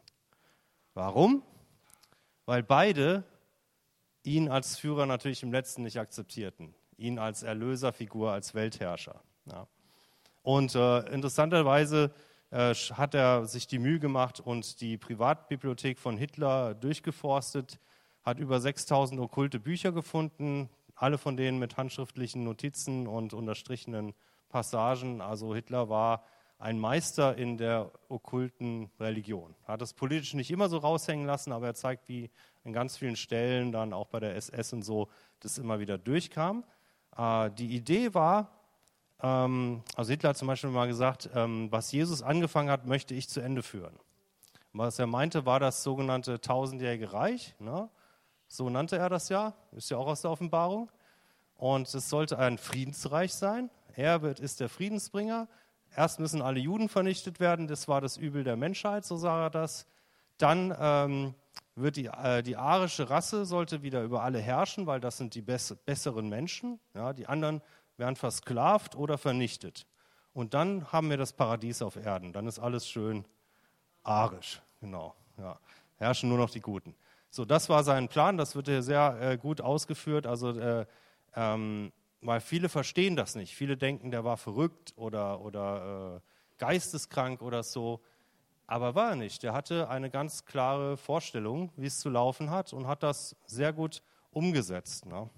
Warum? Weil beide ihn als Führer natürlich im Letzten nicht akzeptierten. Ihn als Erlöserfigur, als Weltherrscher. Ja. Und äh, interessanterweise äh, hat er sich die Mühe gemacht und die Privatbibliothek von Hitler durchgeforstet, hat über sechstausend okkulte Bücher gefunden, alle von denen mit handschriftlichen Notizen und unterstrichenen Passagen. Also Hitler war ein Meister in der okkulten Religion. Er hat das politisch nicht immer so raushängen lassen, aber er zeigt, wie an ganz vielen Stellen, dann auch bei der S S und so, das immer wieder durchkam. Äh, die Idee war, ähm, also Hitler hat zum Beispiel mal gesagt, ähm, was Jesus angefangen hat, möchte ich zu Ende führen. Und was er meinte, war das sogenannte tausendjährige Reich. Ne? So nannte er das ja, ist ja auch aus der Offenbarung. Und es sollte ein Friedensreich sein. Er wird, ist der Friedensbringer. Erst müssen alle Juden vernichtet werden, das war das Übel der Menschheit, so sah er das. Dann ähm, wird die, äh, die arische Rasse sollte wieder über alle herrschen, weil das sind die bess- besseren Menschen. Ja, die anderen werden versklavt oder vernichtet. Und dann haben wir das Paradies auf Erden. Dann ist alles schön arisch. Genau. Ja. Herrschen nur noch die Guten. So, das war sein Plan. Das wird hier sehr äh, gut ausgeführt. Also äh, ähm, weil viele verstehen das nicht. Viele denken, der war verrückt oder, oder äh, geisteskrank oder so. Aber war er nicht. Der hatte eine ganz klare Vorstellung, wie es zu laufen hat und hat das sehr gut umgesetzt. Ne?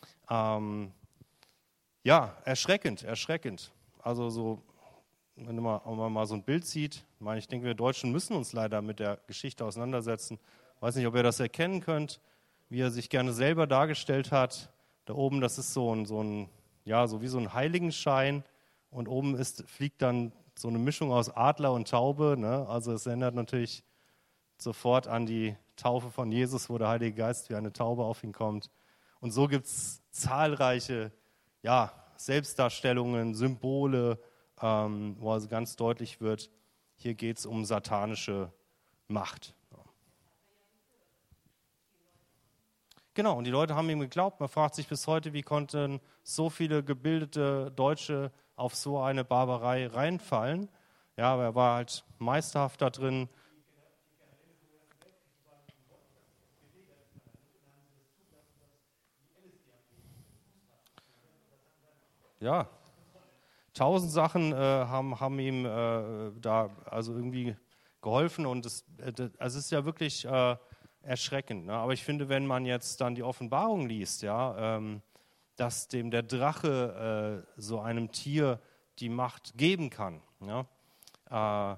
Ähm, ja, erschreckend, erschreckend. Also so, wenn man, wenn man mal so ein Bild sieht, ich meine, ich denke, wir Deutschen müssen uns leider mit der Geschichte auseinandersetzen. Ich weiß nicht, ob ihr das erkennen könnt, wie er sich gerne selber dargestellt hat. Da oben, das ist so ein, so ein, ja, so wie so ein Heiligenschein und oben ist, fliegt dann so eine Mischung aus Adler und Taube. Ne? Also es erinnert natürlich sofort an die Taufe von Jesus, wo der Heilige Geist wie eine Taube auf ihn kommt. Und so gibt es zahlreiche ja, Selbstdarstellungen, Symbole, ähm, wo also ganz deutlich wird, hier geht es um satanische Macht. Genau, und die Leute haben ihm geglaubt. Man fragt sich bis heute, wie konnten so viele gebildete Deutsche auf so eine Barbarei reinfallen. Ja, aber er war halt meisterhaft da drin. Ja, tausend Sachen äh, haben, haben ihm äh, da also irgendwie geholfen. Und es, äh, also es ist ja wirklich... Äh, erschreckend. Ne? Aber ich finde, wenn man jetzt dann die Offenbarung liest, ja, ähm, dass dem der Drache äh, so einem Tier die Macht geben kann, ja, äh,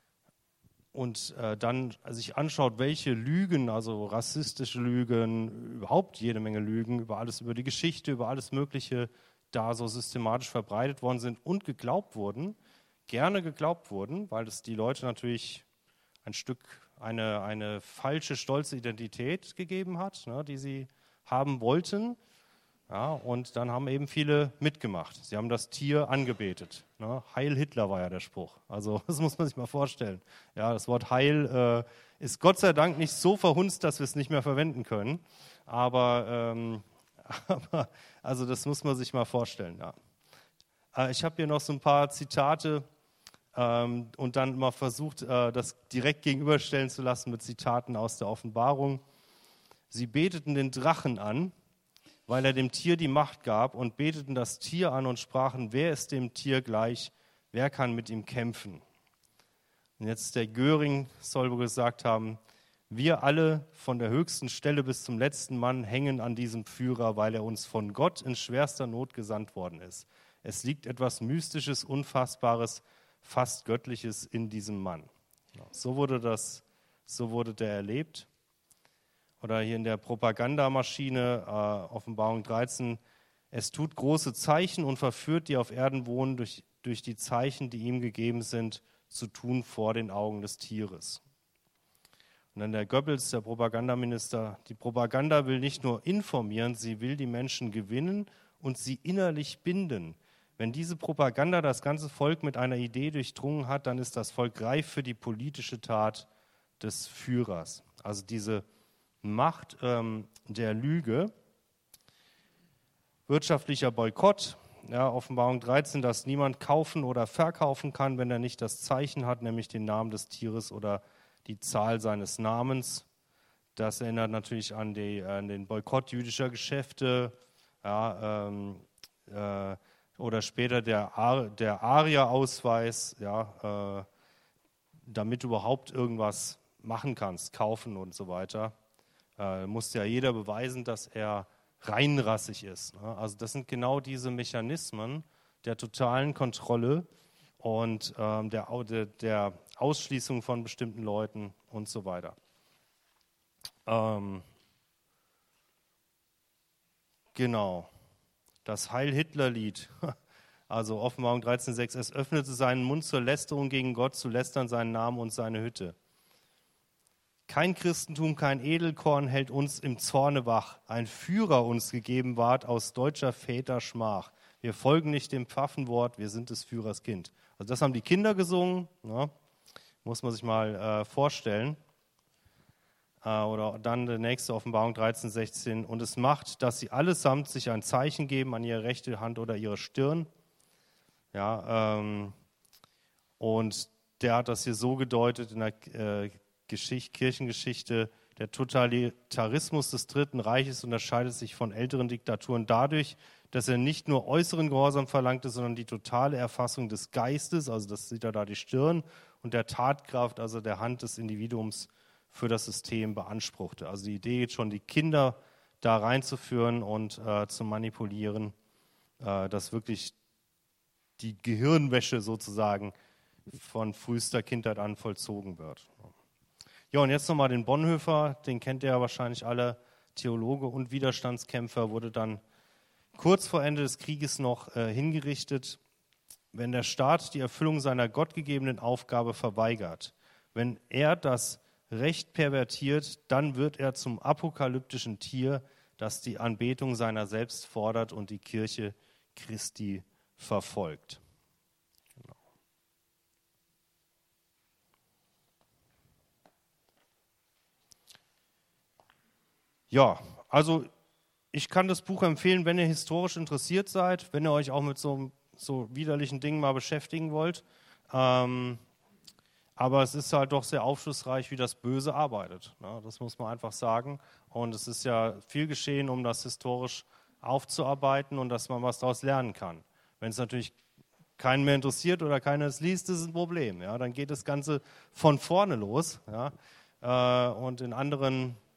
und äh, dann sich anschaut, welche Lügen, also rassistische Lügen, überhaupt jede Menge Lügen, über alles, über die Geschichte, über alles Mögliche, da so systematisch verbreitet worden sind und geglaubt wurden, gerne geglaubt wurden, weil es die Leute natürlich ein Stück eine, eine falsche, stolze Identität gegeben hat, ne, die sie haben wollten. Ja, und dann haben eben viele mitgemacht. Sie haben das Tier angebetet. Ne? Heil Hitler war ja der Spruch. Also das muss man sich mal vorstellen. Ja, das Wort Heil äh, ist Gott sei Dank nicht so verhunzt, dass wir es nicht mehr verwenden können. Aber, ähm, aber also das muss man sich mal vorstellen. Ja. Äh, ich habe hier noch so ein paar Zitate ähm, und dann mal versucht, äh, das direkt gegenüberstellen zu lassen mit Zitaten aus der Offenbarung. Sie beteten den Drachen an, weil er dem Tier die Macht gab, und beteten das Tier an und sprachen, wer ist dem Tier gleich, wer kann mit ihm kämpfen? Und jetzt der Göring soll wohl gesagt haben, wir alle von der höchsten Stelle bis zum letzten Mann hängen an diesem Führer, weil er uns von Gott in schwerster Not gesandt worden ist. Es liegt etwas Mystisches, Unfassbares, fast Göttliches in diesem Mann. So wurde das, so wurde der erlebt. Oder hier in der Propagandamaschine, äh, Offenbarung dreizehn, es tut große Zeichen und verführt die auf Erden wohnen durch, durch die Zeichen, die ihm gegeben sind, zu tun vor den Augen des Tieres. Und dann der Goebbels, der Propagandaminister, die Propaganda will nicht nur informieren, sie will die Menschen gewinnen und sie innerlich binden. Wenn diese Propaganda das ganze Volk mit einer Idee durchdrungen hat, dann ist das Volk reif für die politische Tat des Führers. Also diese Macht ähm, der Lüge, wirtschaftlicher Boykott, ja, Offenbarung dreizehn, dass niemand kaufen oder verkaufen kann, wenn er nicht das Zeichen hat, nämlich den Namen des Tieres oder die Zahl seines Namens. Das erinnert natürlich an, die, an den Boykott jüdischer Geschäfte, ja, ähm, äh, oder später der, Ar- der Aria-Ausweis, ja, äh, damit du überhaupt irgendwas machen kannst, kaufen und so weiter. Äh, muss ja jeder beweisen, dass er reinrassig ist. Ne? Also das sind genau diese Mechanismen der totalen Kontrolle und ähm, der, der Ausschließung von bestimmten Leuten und so weiter. Ähm, genau. Das Heil-Hitler-Lied, also Offenbarung dreizehn Komma sechs, es öffnete seinen Mund zur Lästerung gegen Gott, zu lästern seinen Namen und seine Hütte. Kein Christentum, kein Edelkorn hält uns im Zorne wach. Ein Führer uns gegeben ward aus deutscher Väter Schmach. Wir folgen nicht dem Pfaffenwort, wir sind des Führers Kind. Also das haben die Kinder gesungen, ne? Muss man sich mal äh, vorstellen. Äh, oder dann die nächste Offenbarung dreizehn sechzehn. Und es macht, dass sie allesamt sich ein Zeichen geben an ihre rechte Hand oder ihre Stirn. Ja, ähm, und der hat das hier so gedeutet in der äh, Geschichte, Kirchengeschichte, der Totalitarismus des Dritten Reiches unterscheidet sich von älteren Diktaturen dadurch, dass er nicht nur äußeren Gehorsam verlangte, sondern die totale Erfassung des Geistes, also das sieht er da die Stirn, und der Tatkraft, also der Hand des Individuums für das System beanspruchte. Also die Idee, jetzt schon die Kinder da reinzuführen und äh, zu manipulieren, äh, dass wirklich die Gehirnwäsche sozusagen von frühester Kindheit an vollzogen wird. Ja, und jetzt nochmal den Bonhoeffer, den kennt ihr ja wahrscheinlich alle, Theologe und Widerstandskämpfer, wurde dann kurz vor Ende des Krieges noch äh, hingerichtet, wenn der Staat die Erfüllung seiner gottgegebenen Aufgabe verweigert, wenn er das Recht pervertiert, dann wird er zum apokalyptischen Tier, das die Anbetung seiner selbst fordert und die Kirche Christi verfolgt. Genau. Ja, also ich kann das Buch empfehlen, wenn ihr historisch interessiert seid, wenn ihr euch auch mit so, so widerlichen Dingen mal beschäftigen wollt. Ähm, aber es ist halt doch sehr aufschlussreich, wie das Böse arbeitet. Ne? Das muss man einfach sagen. Und es ist ja viel geschehen, um das historisch aufzuarbeiten und dass man was daraus lernen kann. Wenn es natürlich keinen mehr interessiert oder keiner es liest, ist es ein Problem. Ja? Dann geht das Ganze von vorne los. Ja? Äh, und in anderen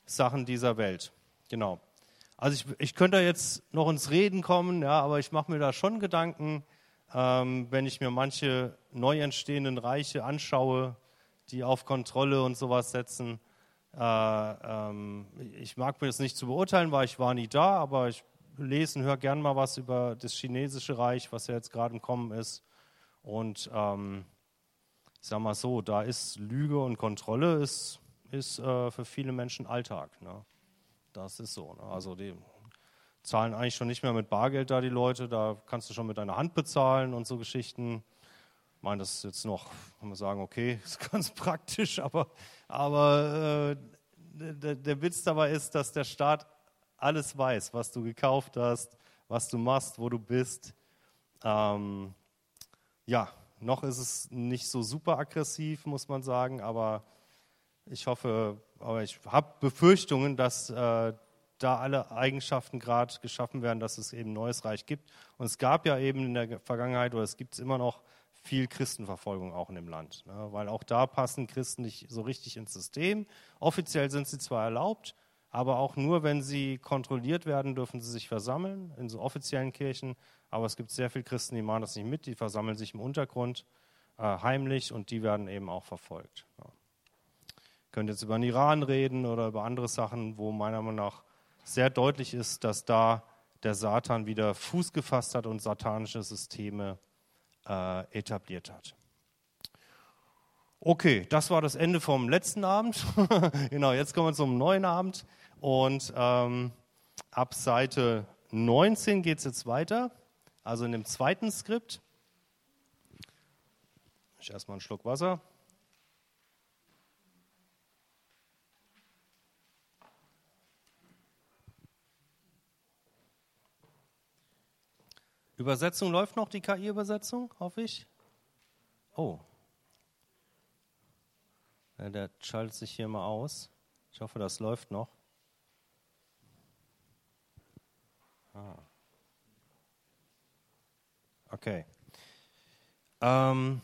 Sachen dieser Welt. Genau. Also ich, ich könnte da jetzt noch ins Reden kommen, ja, aber ich mache mir da schon Gedanken, ähm, wenn ich mir manche neu entstehenden Reiche anschaue, die auf Kontrolle und sowas setzen. Äh, ähm, ich mag mir das nicht zu beurteilen, weil ich war nie da, aber ich lese und höre gern mal was über das chinesische Reich, was ja jetzt gerade im Kommen ist. Und ähm, ich sage mal so, da ist Lüge und Kontrolle ist, ist äh, für viele Menschen Alltag. Ne? Das ist so. Ne? Also die zahlen eigentlich schon nicht mehr mit Bargeld da, die Leute. Da kannst du schon mit deiner Hand bezahlen und so Geschichten. Ich meine, das ist jetzt noch, kann man sagen, okay, ist ganz praktisch, aber, aber äh, der, der Witz dabei ist, dass der Staat alles weiß, was du gekauft hast, was du machst, wo du bist. Ähm, ja, noch ist es nicht so super aggressiv, muss man sagen, aber ich hoffe, aber ich habe Befürchtungen, dass äh, da alle Eigenschaften gerade geschaffen werden, dass es eben ein neues Reich gibt. Und es gab ja eben in der Vergangenheit, oder es gibt es immer noch, viel Christenverfolgung auch in dem Land. Ne? Weil auch da passen Christen nicht so richtig ins System. Offiziell sind sie zwar erlaubt, aber auch nur, wenn sie kontrolliert werden, dürfen sie sich versammeln in so offiziellen Kirchen. Aber es gibt sehr viele Christen, die machen das nicht mit, die versammeln sich im Untergrund äh, heimlich und die werden eben auch verfolgt. Ja. Ihr könnt jetzt über den Iran reden oder über andere Sachen, wo meiner Meinung nach sehr deutlich ist, dass da der Satan wieder Fuß gefasst hat und satanische Systeme äh, etabliert hat. Okay, das war das Ende vom letzten Abend. Genau, jetzt kommen wir zum neuen Abend. Und ähm, ab Seite neunzehn geht es jetzt weiter, also in dem zweiten Skript. Ich erstmal einen Schluck Wasser. Übersetzung läuft noch, die K I-Übersetzung, hoffe ich. Oh. Ja, der schaltet sich hier mal aus. Ich hoffe, das läuft noch. Ah. Okay. Ähm,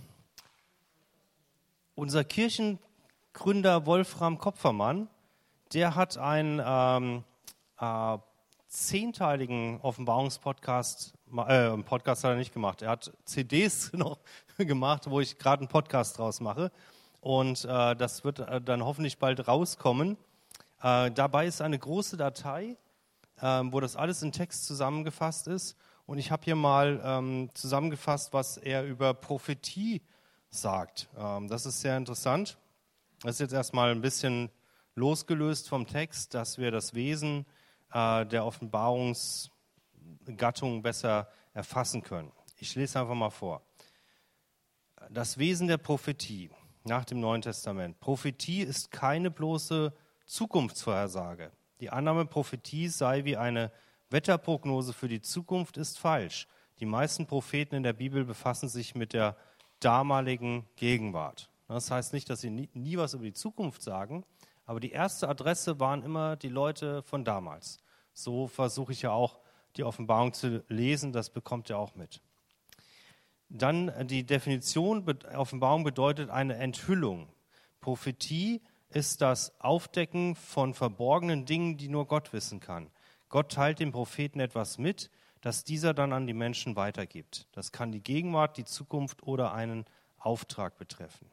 unser Kirchengründer Wolfram Kopfermann, der hat einen ähm, äh, zehnteiligen Offenbarungspodcast, äh, Podcast hat er nicht gemacht, er hat C Ds noch gemacht, wo ich gerade einen Podcast draus mache. Und äh, das wird äh, dann hoffentlich bald rauskommen. Äh, dabei ist eine große Datei, äh, wo das alles in Text zusammengefasst ist. Und ich habe hier mal ähm, zusammengefasst, was er über Prophetie sagt. Ähm, das ist sehr interessant. Das ist jetzt erstmal ein bisschen losgelöst vom Text, dass wir das Wesen äh, der Offenbarungsgattung besser erfassen können. Ich lese einfach mal vor. Das Wesen der Prophetie nach dem Neuen Testament. Prophetie ist keine bloße Zukunftsvorhersage. Die Annahme, Prophetie sei wie eine Wetterprognose für die Zukunft, ist falsch. Die meisten Propheten in der Bibel befassen sich mit der damaligen Gegenwart. Das heißt nicht, dass sie nie, nie was über die Zukunft sagen, aber die erste Adresse waren immer die Leute von damals. So versuche ich ja auch, die Offenbarung zu lesen, das bekommt ihr auch mit. Dann die Definition, Offenbarung bedeutet eine Enthüllung. Prophetie ist das Aufdecken von verborgenen Dingen, die nur Gott wissen kann. Gott teilt dem Propheten etwas mit, das dieser dann an die Menschen weitergibt. Das kann die Gegenwart, die Zukunft oder einen Auftrag betreffen.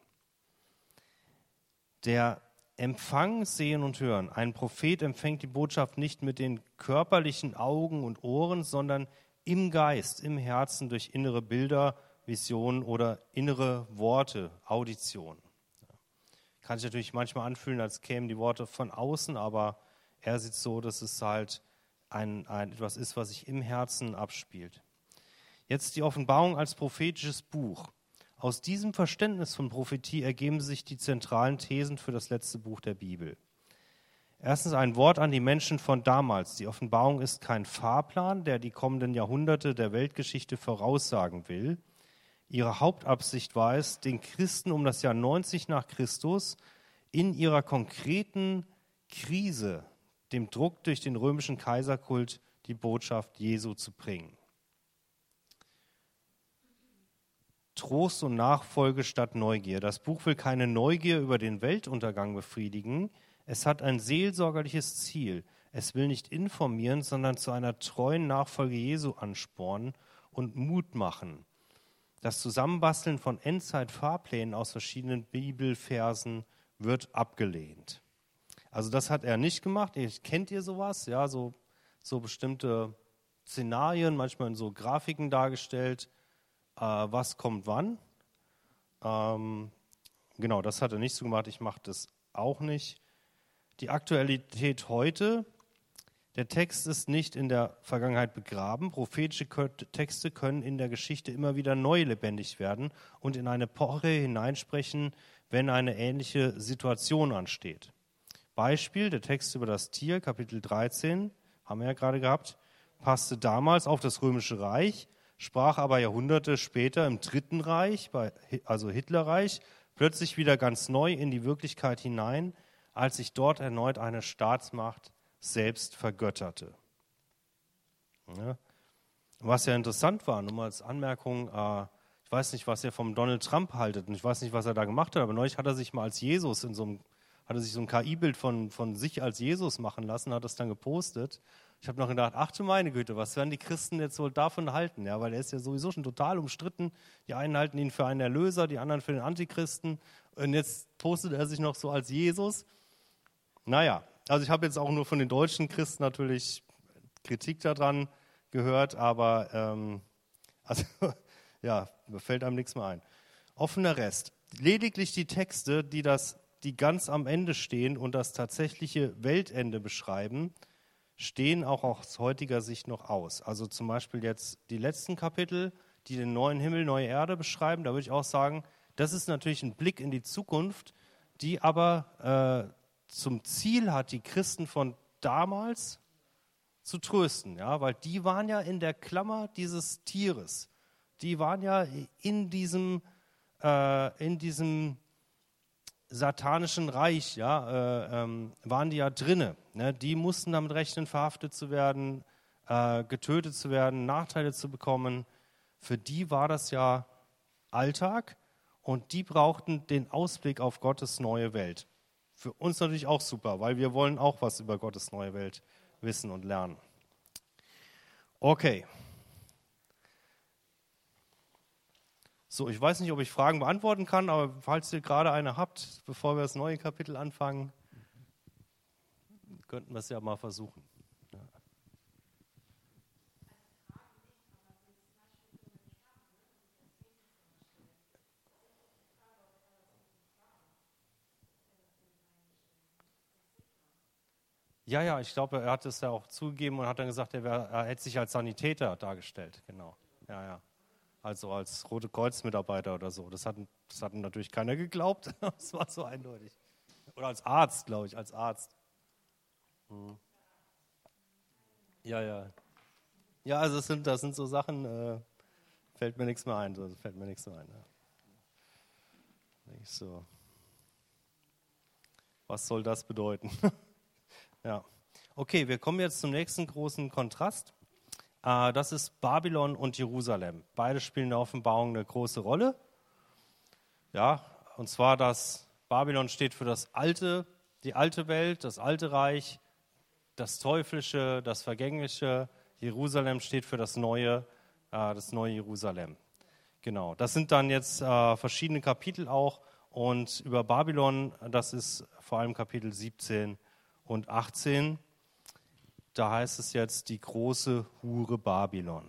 Der Empfang, Sehen und Hören. Ein Prophet empfängt die Botschaft nicht mit den körperlichen Augen und Ohren, sondern im Geist, im Herzen durch innere Bilder, Visionen oder innere Worte, Audition. Kann sich natürlich manchmal anfühlen, als kämen die Worte von außen, aber er sieht so, dass es halt ein, ein, etwas ist, was sich im Herzen abspielt. Jetzt die Offenbarung als prophetisches Buch. Aus diesem Verständnis von Prophetie ergeben sich die zentralen Thesen für das letzte Buch der Bibel. Erstens ein Wort an die Menschen von damals. Die Offenbarung ist kein Fahrplan, der die kommenden Jahrhunderte der Weltgeschichte voraussagen will. Ihre Hauptabsicht war es, den Christen um das Jahr neunzig nach Christus in ihrer konkreten Krise, dem Druck durch den römischen Kaiserkult, die Botschaft Jesu zu bringen. Trost und Nachfolge statt Neugier. Das Buch will keine Neugier über den Weltuntergang befriedigen. Es hat ein seelsorgerliches Ziel. Es will nicht informieren, sondern zu einer treuen Nachfolge Jesu anspornen und Mut machen. Das Zusammenbasteln von Endzeit-Fahrplänen aus verschiedenen Bibelversen wird abgelehnt. Also das hat er nicht gemacht. Kennt ihr sowas? Ja, so, so bestimmte Szenarien, manchmal in so Grafiken dargestellt, äh, was kommt wann. Ähm, genau, das hat er nicht so gemacht. Ich mache das auch nicht. Die Aktualität heute: Der Text ist nicht in der Vergangenheit begraben. Prophetische Texte können in der Geschichte immer wieder neu lebendig werden und in eine Epoche hineinsprechen, wenn eine ähnliche Situation ansteht. Beispiel, der Text über das Tier, Kapitel dreizehn, haben wir ja gerade gehabt, passte damals auf das Römische Reich, sprach aber Jahrhunderte später im Dritten Reich, also Hitlerreich, plötzlich wieder ganz neu in die Wirklichkeit hinein, als sich dort erneut eine Staatsmacht selbst vergötterte. Ja. Was ja interessant war, nur mal als Anmerkung, äh, ich weiß nicht, was ihr vom Donald Trump haltet und ich weiß nicht, was er da gemacht hat, aber neulich hat er sich mal als Jesus in so einem, hat er sich so ein K I-Bild von, von sich als Jesus machen lassen, hat das dann gepostet. Ich habe noch gedacht, ach du meine Güte, was werden die Christen jetzt wohl davon halten? Ja, weil er ist ja sowieso schon total umstritten. Die einen halten ihn für einen Erlöser, die anderen für den Antichristen. Und jetzt postet er sich noch so als Jesus. Naja, also ich habe jetzt auch nur von den deutschen Christen natürlich Kritik daran gehört, aber ähm, also, ja, mir fällt einem nichts mehr ein. Offener Rest. Lediglich die Texte, die, das, die ganz am Ende stehen und das tatsächliche Weltende beschreiben, stehen auch aus heutiger Sicht noch aus. Also zum Beispiel jetzt die letzten Kapitel, die den neuen Himmel, neue Erde beschreiben, da würde ich auch sagen, das ist natürlich ein Blick in die Zukunft, die aber äh, zum Ziel hat, die Christen von damals zu trösten, ja, weil die waren ja in der Klammer dieses Tieres. Die waren ja in diesem, äh, in diesem satanischen Reich, ja, äh, ähm, waren die ja drinne. Ne? Die mussten damit rechnen, verhaftet zu werden, äh, getötet zu werden, Nachteile zu bekommen. Für die war das ja Alltag und die brauchten den Ausblick auf Gottes neue Welt. Für uns natürlich auch super, weil wir wollen auch was über Gottes neue Welt wissen und lernen. Okay. So, ich weiß nicht, ob ich Fragen beantworten kann, aber falls ihr gerade eine habt, bevor wir das neue Kapitel anfangen, könnten wir es ja mal versuchen. Ja. Ja, ja, ich glaube, er hat es ja auch zugegeben und hat dann gesagt, er, wär, er hätte sich als Sanitäter dargestellt. Genau. Ja, ja. Also als Rote Kreuz-Mitarbeiter oder so. Das hat, das hat natürlich keiner geglaubt. Das war so eindeutig. Oder als Arzt, glaube ich, als Arzt. Hm. Ja, ja. Ja, also das sind, das sind so Sachen, äh, fällt mir nichts mehr ein. So, fällt mir nichts mehr ein. Ja. Nicht so. Was soll das bedeuten? Ja. Okay, wir kommen jetzt zum nächsten großen Kontrast. Das ist Babylon und Jerusalem. Beide spielen in der Offenbarung eine große Rolle. Ja, und zwar, dass Babylon steht für das alte, die alte Welt, das alte Reich, das Teuflische, das Vergängliche. Jerusalem steht für das neue, das neue Jerusalem. Genau, das sind dann jetzt verschiedene Kapitel auch. Und über Babylon, das ist vor allem Kapitel siebzehn und achtzehn. Da heißt es jetzt die große Hure Babylon.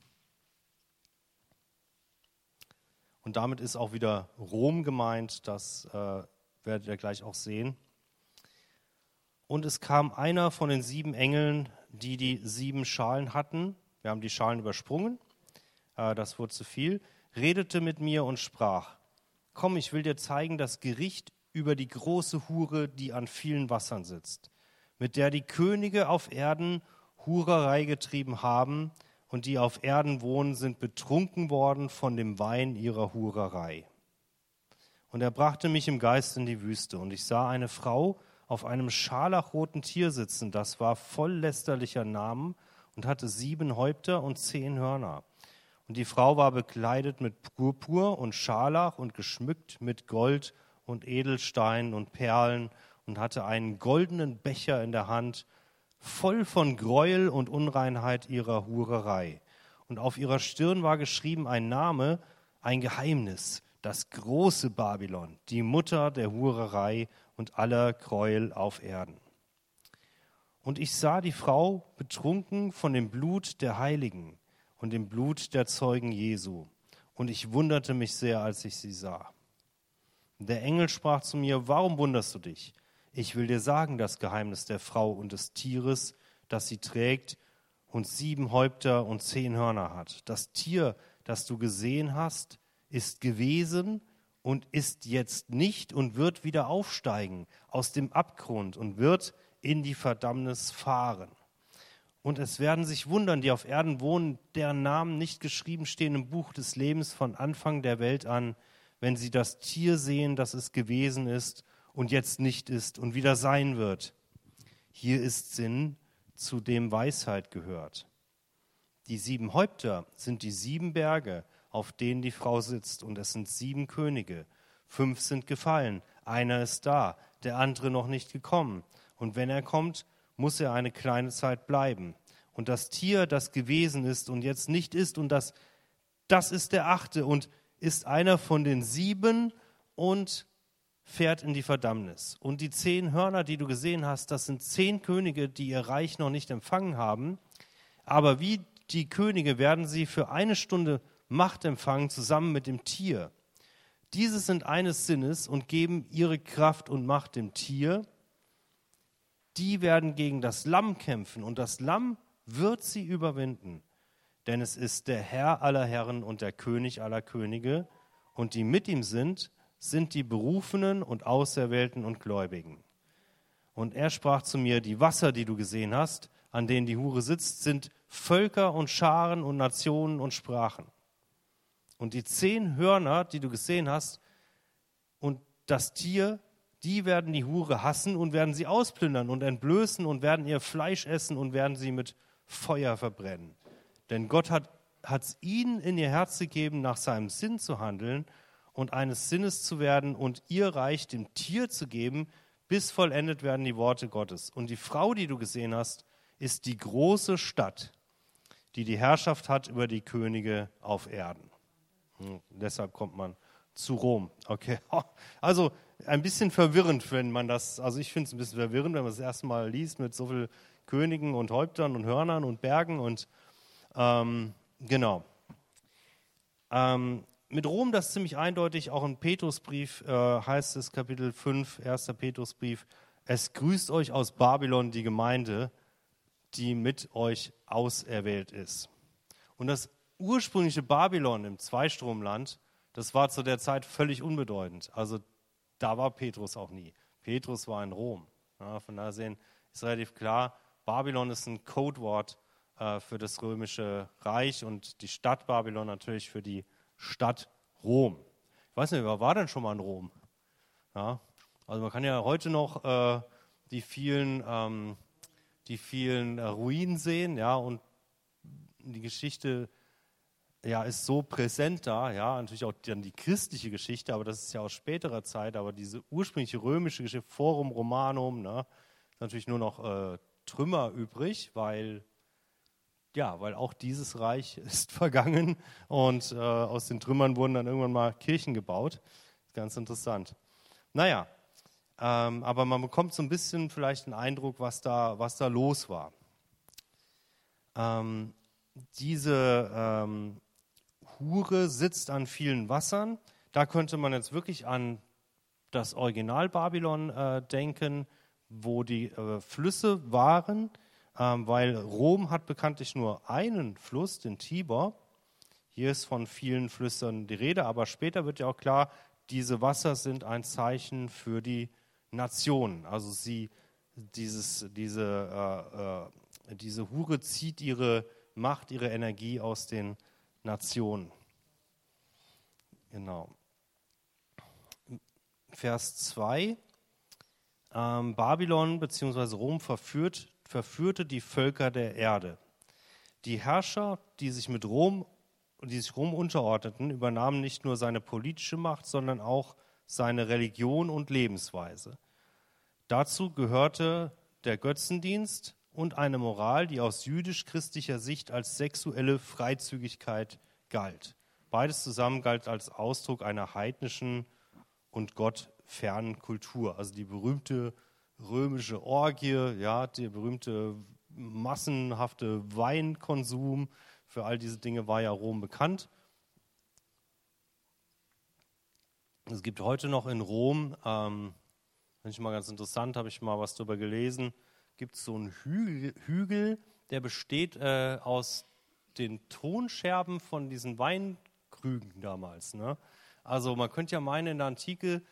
Und damit ist auch wieder Rom gemeint, das äh, werdet ihr gleich auch sehen. Und es kam einer von den sieben Engeln, die die sieben Schalen hatten. Wir haben die Schalen übersprungen, äh, das wurde zu viel. Redete mit mir und sprach: Komm, ich will dir zeigen das Gericht über die große Hure, die an vielen Wassern sitzt, mit der die Könige auf Erden Hurerei getrieben haben, und die auf Erden wohnen, sind betrunken worden von dem Wein ihrer Hurerei. Und er brachte mich im Geist in die Wüste, und ich sah eine Frau auf einem scharlachroten Tier sitzen, das war voll lästerlicher Namen und hatte sieben Häupter und zehn Hörner. Und die Frau war bekleidet mit Purpur und Scharlach und geschmückt mit Gold und Edelsteinen und Perlen und hatte einen goldenen Becher in der Hand, voll von Gräuel und Unreinheit ihrer Hurerei. Und auf ihrer Stirn war geschrieben ein Name, ein Geheimnis, das große Babylon, die Mutter der Hurerei und aller Gräuel auf Erden. Und ich sah die Frau betrunken von dem Blut der Heiligen und dem Blut der Zeugen Jesu. Und ich wunderte mich sehr, als ich sie sah. Der Engel sprach zu mir, warum wunderst du dich? Ich will dir sagen, das Geheimnis der Frau und des Tieres, das sie trägt und sieben Häupter und zehn Hörner hat. Das Tier, das du gesehen hast, ist gewesen und ist jetzt nicht und wird wieder aufsteigen aus dem Abgrund und wird in die Verdammnis fahren. Und es werden sich wundern, die auf Erden wohnen, deren Namen nicht geschrieben stehen im Buch des Lebens von Anfang der Welt an, wenn sie das Tier sehen, das es gewesen ist und jetzt nicht ist und wieder sein wird. Hier ist Sinn, zu dem Weisheit gehört. Die sieben Häupter sind die sieben Berge, auf denen die Frau sitzt, und es sind sieben Könige. Fünf sind gefallen, einer ist da, der andere noch nicht gekommen. Und wenn er kommt, muss er eine kleine Zeit bleiben. Und das Tier, das gewesen ist und jetzt nicht ist, und das, das ist der achte und ist einer von den sieben und fährt in die Verdammnis. Und die zehn Hörner, die du gesehen hast, das sind zehn Könige, die ihr Reich noch nicht empfangen haben. Aber wie die Könige werden sie für eine Stunde Macht empfangen, zusammen mit dem Tier. Diese sind eines Sinnes und geben ihre Kraft und Macht dem Tier. Die werden gegen das Lamm kämpfen und das Lamm wird sie überwinden. Denn es ist der Herr aller Herren und der König aller Könige. Und die mit ihm sind, sind die Berufenen und Auserwählten und Gläubigen. Und er sprach zu mir, die Wasser, die du gesehen hast, an denen die Hure sitzt, sind Völker und Scharen und Nationen und Sprachen. Und die zehn Hörner, die du gesehen hast, und das Tier, die werden die Hure hassen und werden sie ausplündern und entblößen und werden ihr Fleisch essen und werden sie mit Feuer verbrennen. Denn Gott hat es ihnen in ihr Herz gegeben, nach seinem Sinn zu handeln und eines Sinnes zu werden und ihr Reich dem Tier zu geben, bis vollendet werden die Worte Gottes. Und die Frau, die du gesehen hast, ist die große Stadt, die die Herrschaft hat über die Könige auf Erden. Hm, deshalb kommt man zu Rom. Okay, also ein bisschen verwirrend, wenn man das, also ich finde es ein bisschen verwirrend, wenn man das erste Mal liest mit so vielen Königen und Häuptern und Hörnern und Bergen und ähm, genau. Ähm, mit Rom, das ist ziemlich eindeutig, auch im Petrusbrief äh, heißt es, Kapitel fünf, erster Petrusbrief, es grüßt euch aus Babylon die Gemeinde, die mit euch auserwählt ist. Und das ursprüngliche Babylon im Zweistromland, das war zu der Zeit völlig unbedeutend. Also da war Petrus auch nie. Petrus war in Rom. Ja, von daher sehen ist relativ klar, Babylon ist ein Codewort äh, für das römische Reich und die Stadt Babylon natürlich für die Stadt Rom. Ich weiß nicht, wer war denn schon mal in Rom? Ja, also man kann ja heute noch äh, die vielen, ähm, die vielen äh, Ruinen sehen, ja, und die Geschichte ja, ist so präsent da, ja, natürlich auch dann die christliche Geschichte, aber das ist ja aus späterer Zeit, aber diese ursprüngliche römische Geschichte, Forum Romanum, ne, ist natürlich nur noch äh, Trümmer übrig, weil, ja, weil auch dieses Reich ist vergangen und äh, aus den Trümmern wurden dann irgendwann mal Kirchen gebaut. Ganz interessant. Naja, ähm, aber man bekommt so ein bisschen vielleicht einen Eindruck, was da, was da los war. Ähm, diese ähm, Hure sitzt an vielen Wassern. Da könnte man jetzt wirklich an das Original Babylon äh, denken, wo die äh, Flüsse waren, ähm, weil Rom hat bekanntlich nur einen Fluss, den Tiber. Hier ist von vielen Flüssen die Rede, aber später wird ja auch klar, diese Wasser sind ein Zeichen für die Nationen. Also sie, dieses, diese, äh, äh, diese Hure zieht ihre Macht, ihre Energie aus den Nationen. Genau. Vers zwei. Ähm, Babylon bzw. Rom verführt, verführte die Völker der Erde. Die Herrscher, die sich mit Rom, die sich Rom unterordneten, übernahmen nicht nur seine politische Macht, sondern auch seine Religion und Lebensweise. Dazu gehörte der Götzendienst und eine Moral, die aus jüdisch-christlicher Sicht als sexuelle Freizügigkeit galt. Beides zusammen galt als Ausdruck einer heidnischen und gottfernen Kultur. Also die berühmte römische Orgie, ja, der berühmte massenhafte Weinkonsum, für all diese Dinge war ja Rom bekannt. Es gibt heute noch in Rom, ähm, finde ich mal ganz interessant, habe ich mal was darüber gelesen, gibt es so einen Hügel, Hügel, der besteht äh, aus den Tonscherben von diesen Weinkrügen damals. Ne? Also man könnte ja meinen in der Antike,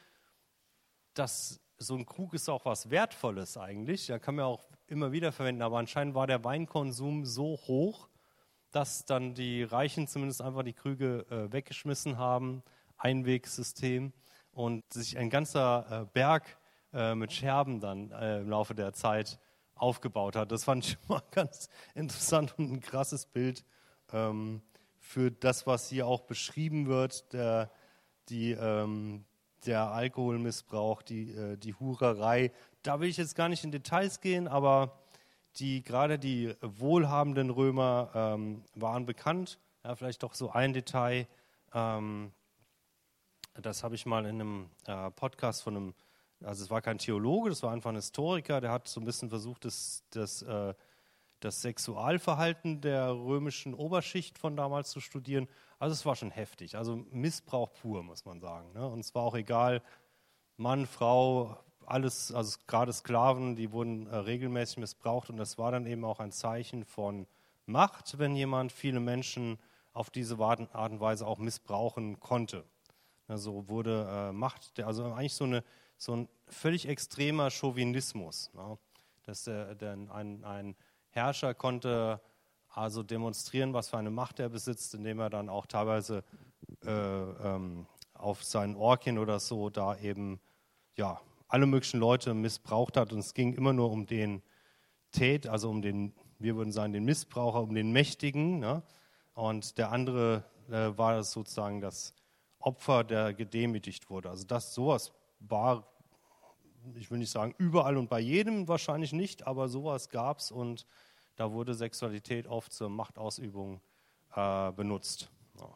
dass so ein Krug ist auch was Wertvolles eigentlich, da kann man auch immer wieder verwenden, aber anscheinend war der Weinkonsum so hoch, dass dann die Reichen zumindest einfach die Krüge äh, weggeschmissen haben, Einwegsystem, und sich ein ganzer äh, Berg äh, mit Scherben dann äh, im Laufe der Zeit aufgebaut hat. Das fand ich mal ganz interessant und ein krasses Bild ähm, für das, was hier auch beschrieben wird, der, die, ähm, der Alkoholmissbrauch, die, äh, die Hurerei. Da will ich jetzt gar nicht in Details gehen, aber die, gerade die wohlhabenden Römer ähm, waren bekannt. Ja, vielleicht doch so ein Detail, ähm, das habe ich mal in einem äh, Podcast von einem, also es war kein Theologe, das war einfach ein Historiker, der hat so ein bisschen versucht, das, das, äh, das Sexualverhalten der römischen Oberschicht von damals zu studieren. Also es war schon heftig, also Missbrauch pur, muss man sagen. Ne? Und es war auch egal, Mann, Frau, alles, also gerade Sklaven, die wurden äh, regelmäßig missbraucht, und das war dann eben auch ein Zeichen von Macht, wenn jemand viele Menschen auf diese Art und Weise auch missbrauchen konnte. Also wurde äh, Macht, also eigentlich so, eine, so ein völlig extremer Chauvinismus. Ne? Dass der, der, ein, ein Herrscher konnte also demonstrieren, was für eine Macht er besitzt, indem er dann auch teilweise äh, ähm, auf seinen Orgien oder so da eben ja, alle möglichen Leute missbraucht hat. Und es ging immer nur um den Tät, also um den, wir würden sagen, den Missbraucher, um den Mächtigen. Ne? Und der andere äh, war das sozusagen das Opfer, der gedemütigt wurde. Also das, sowas war, ich will nicht sagen überall und bei jedem wahrscheinlich nicht, aber sowas gab es, und da wurde Sexualität oft zur Machtausübung äh, benutzt. Ja.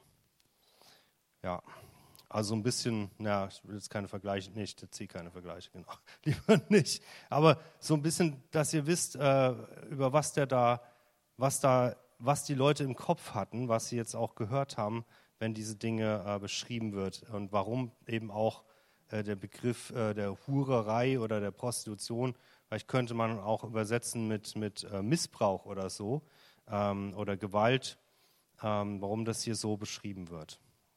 ja, also ein bisschen, ja, ich will jetzt keine Vergleiche, nicht, ich ziehe keine Vergleiche, genau, lieber nicht. Aber so ein bisschen, dass ihr wisst, äh, über was der da, was da, was die Leute im Kopf hatten, was sie jetzt auch gehört haben, wenn diese Dinge äh, beschrieben wird, und warum eben auch äh, der Begriff äh, der Hurerei oder der Prostitution, vielleicht könnte man auch übersetzen mit, mit äh, Missbrauch oder so, ähm, oder Gewalt, ähm, warum das hier so beschrieben wird.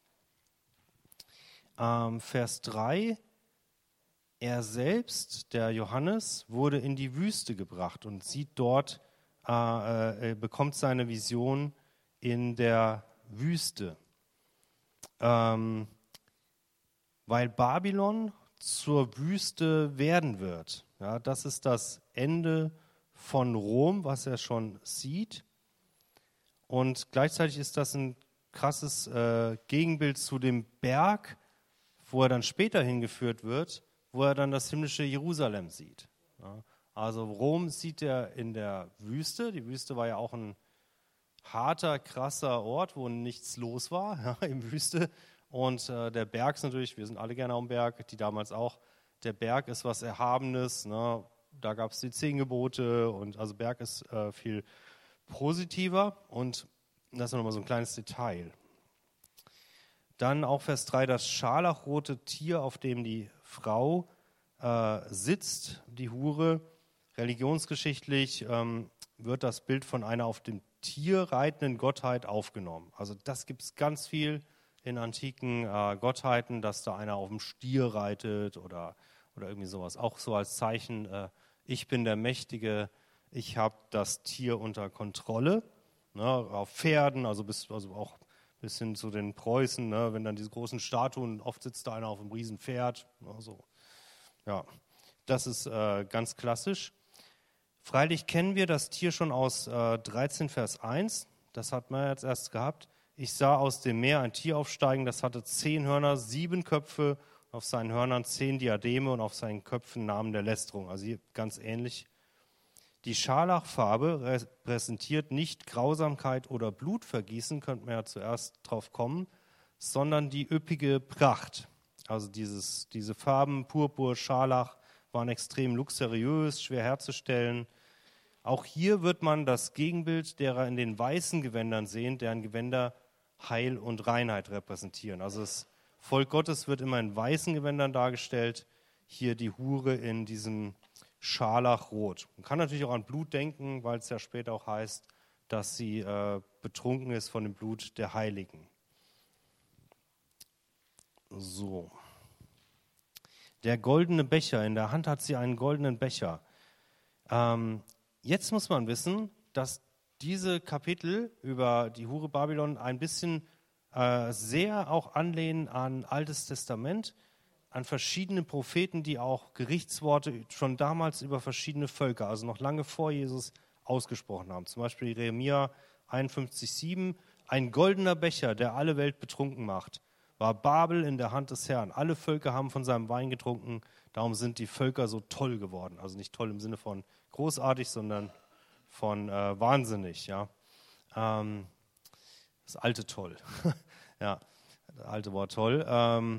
Ähm, Vers drei, er selbst, der Johannes, wurde in die Wüste gebracht und sieht dort, äh, äh, bekommt seine Vision in der Wüste. Ähm, weil Babylon zur Wüste werden wird. Ja, das ist das Ende von Rom, was er schon sieht. Und gleichzeitig ist das ein krasses äh, Gegenbild zu dem Berg, wo er dann später hingeführt wird, wo er dann das himmlische Jerusalem sieht. Ja, also Rom sieht er in der Wüste. Die Wüste war ja auch ein harter, krasser Ort, wo nichts los war, ja, in Wüste. Und äh, der Berg ist natürlich, wir sind alle gerne am Berg, die damals auch, der Berg ist was Erhabenes, ne? Da gab es die Zehn Gebote, und also Berg ist äh, viel positiver, und das ist nochmal so ein kleines Detail. Dann auch Vers drei, das scharlachrote Tier, auf dem die Frau äh, sitzt, die Hure. Religionsgeschichtlich ähm, wird das Bild von einer auf dem Tier reitenden Gottheit aufgenommen. Also das gibt es ganz viel in antiken äh, Gottheiten, dass da einer auf dem Stier reitet oder, oder irgendwie sowas. Auch so als Zeichen, äh, ich bin der Mächtige, ich habe das Tier unter Kontrolle. Ne, auf Pferden, also, bis, also auch bis hin zu den Preußen, ne, wenn dann diese großen Statuen, oft sitzt da einer auf einem riesen Pferd. Ne, so. Ja, das ist äh, ganz klassisch. Freilich kennen wir das Tier schon aus äh, dreizehn, Vers eins. Das hat man jetzt erst gehabt. Ich sah aus dem Meer ein Tier aufsteigen, das hatte zehn Hörner, sieben Köpfe, auf seinen Hörnern zehn Diademe und auf seinen Köpfen Namen der Lästerung. Also hier ganz ähnlich. Die Scharlachfarbe repräsentiert nicht Grausamkeit oder Blutvergießen, könnte man ja zuerst drauf kommen, sondern die üppige Pracht. Also dieses, diese Farben, Purpur, Scharlach, waren extrem luxuriös, schwer herzustellen. Auch hier wird man das Gegenbild derer in den weißen Gewändern sehen, deren Gewänder Heil und Reinheit repräsentieren. Also das Volk Gottes wird immer in weißen Gewändern dargestellt, hier die Hure in diesem Scharlachrot. Man kann natürlich auch an Blut denken, weil es ja später auch heißt, dass sie äh, betrunken ist von dem Blut der Heiligen. So. Der goldene Becher, in der Hand hat sie einen goldenen Becher. Ähm, jetzt muss man wissen, dass diese Kapitel über die Hure Babylon ein bisschen äh, sehr auch anlehnen an Altes Testament, an verschiedene Propheten, die auch Gerichtsworte schon damals über verschiedene Völker, also noch lange vor Jesus, ausgesprochen haben. Zum Beispiel Jeremia einundfünfzig sieben, ein goldener Becher, der alle Welt betrunken macht, war Babel in der Hand des Herrn. Alle Völker haben von seinem Wein getrunken, darum sind die Völker so toll geworden. Also nicht toll im Sinne von großartig, sondern von äh, wahnsinnig. Ja. Ähm, das alte toll. ja, das alte Wort toll. Ähm,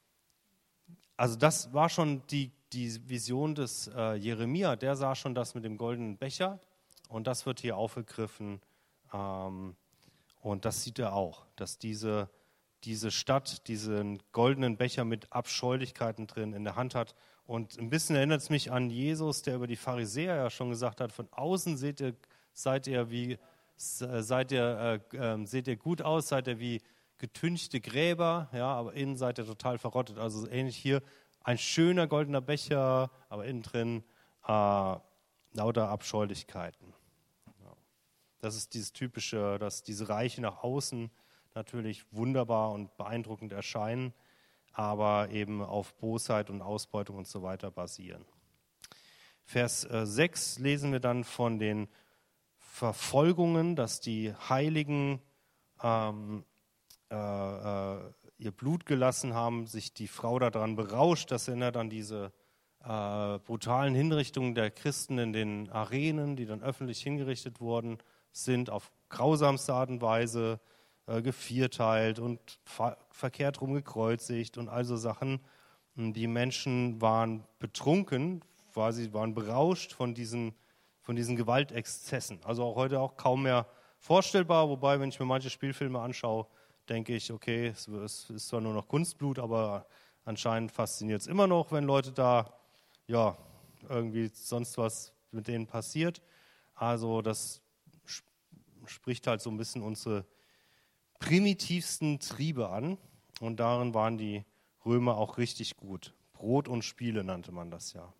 Also das war schon die, die Vision des äh, Jeremia, der sah schon das mit dem goldenen Becher und das wird hier aufgegriffen ähm, und das sieht er auch, dass diese, diese Stadt diesen goldenen Becher mit Abscheulichkeiten drin in der Hand hat und ein bisschen erinnert es mich an Jesus, der über die Pharisäer ja schon gesagt hat, von außen seht ihr, seid ihr, wie, seid ihr, äh, äh, seht ihr gut aus, seid ihr wie getünchte Gräber, ja, aber innen seid ihr total verrottet. Also ähnlich hier, ein schöner goldener Becher, aber innen drin äh, lauter Abscheulichkeiten. Ja. Das ist dieses typische, dass diese Reiche nach außen natürlich wunderbar und beeindruckend erscheinen, aber eben auf Bosheit und Ausbeutung und so weiter basieren. Vers äh, sechs lesen wir dann von den Verfolgungen, dass die Heiligen ähm, Äh, äh, ihr Blut gelassen haben, sich die Frau daran berauscht. Das erinnert an diese äh, brutalen Hinrichtungen der Christen in den Arenen, die dann öffentlich hingerichtet worden sind, auf grausamste Art und Weise äh, gevierteilt und ver- verkehrt rum gekreuzigt und all so Sachen. Und die Menschen waren betrunken, quasi waren berauscht von diesen, von diesen Gewaltexzessen. Also auch heute auch kaum mehr vorstellbar, wobei, wenn ich mir manche Spielfilme anschaue, denke ich, okay, es ist zwar nur noch Kunstblut, aber anscheinend fasziniert es immer noch, wenn Leute da, ja, irgendwie sonst was mit denen passiert. Also das spricht halt so ein bisschen unsere primitivsten Triebe an und darin waren die Römer auch richtig gut. Brot und Spiele nannte man das ja.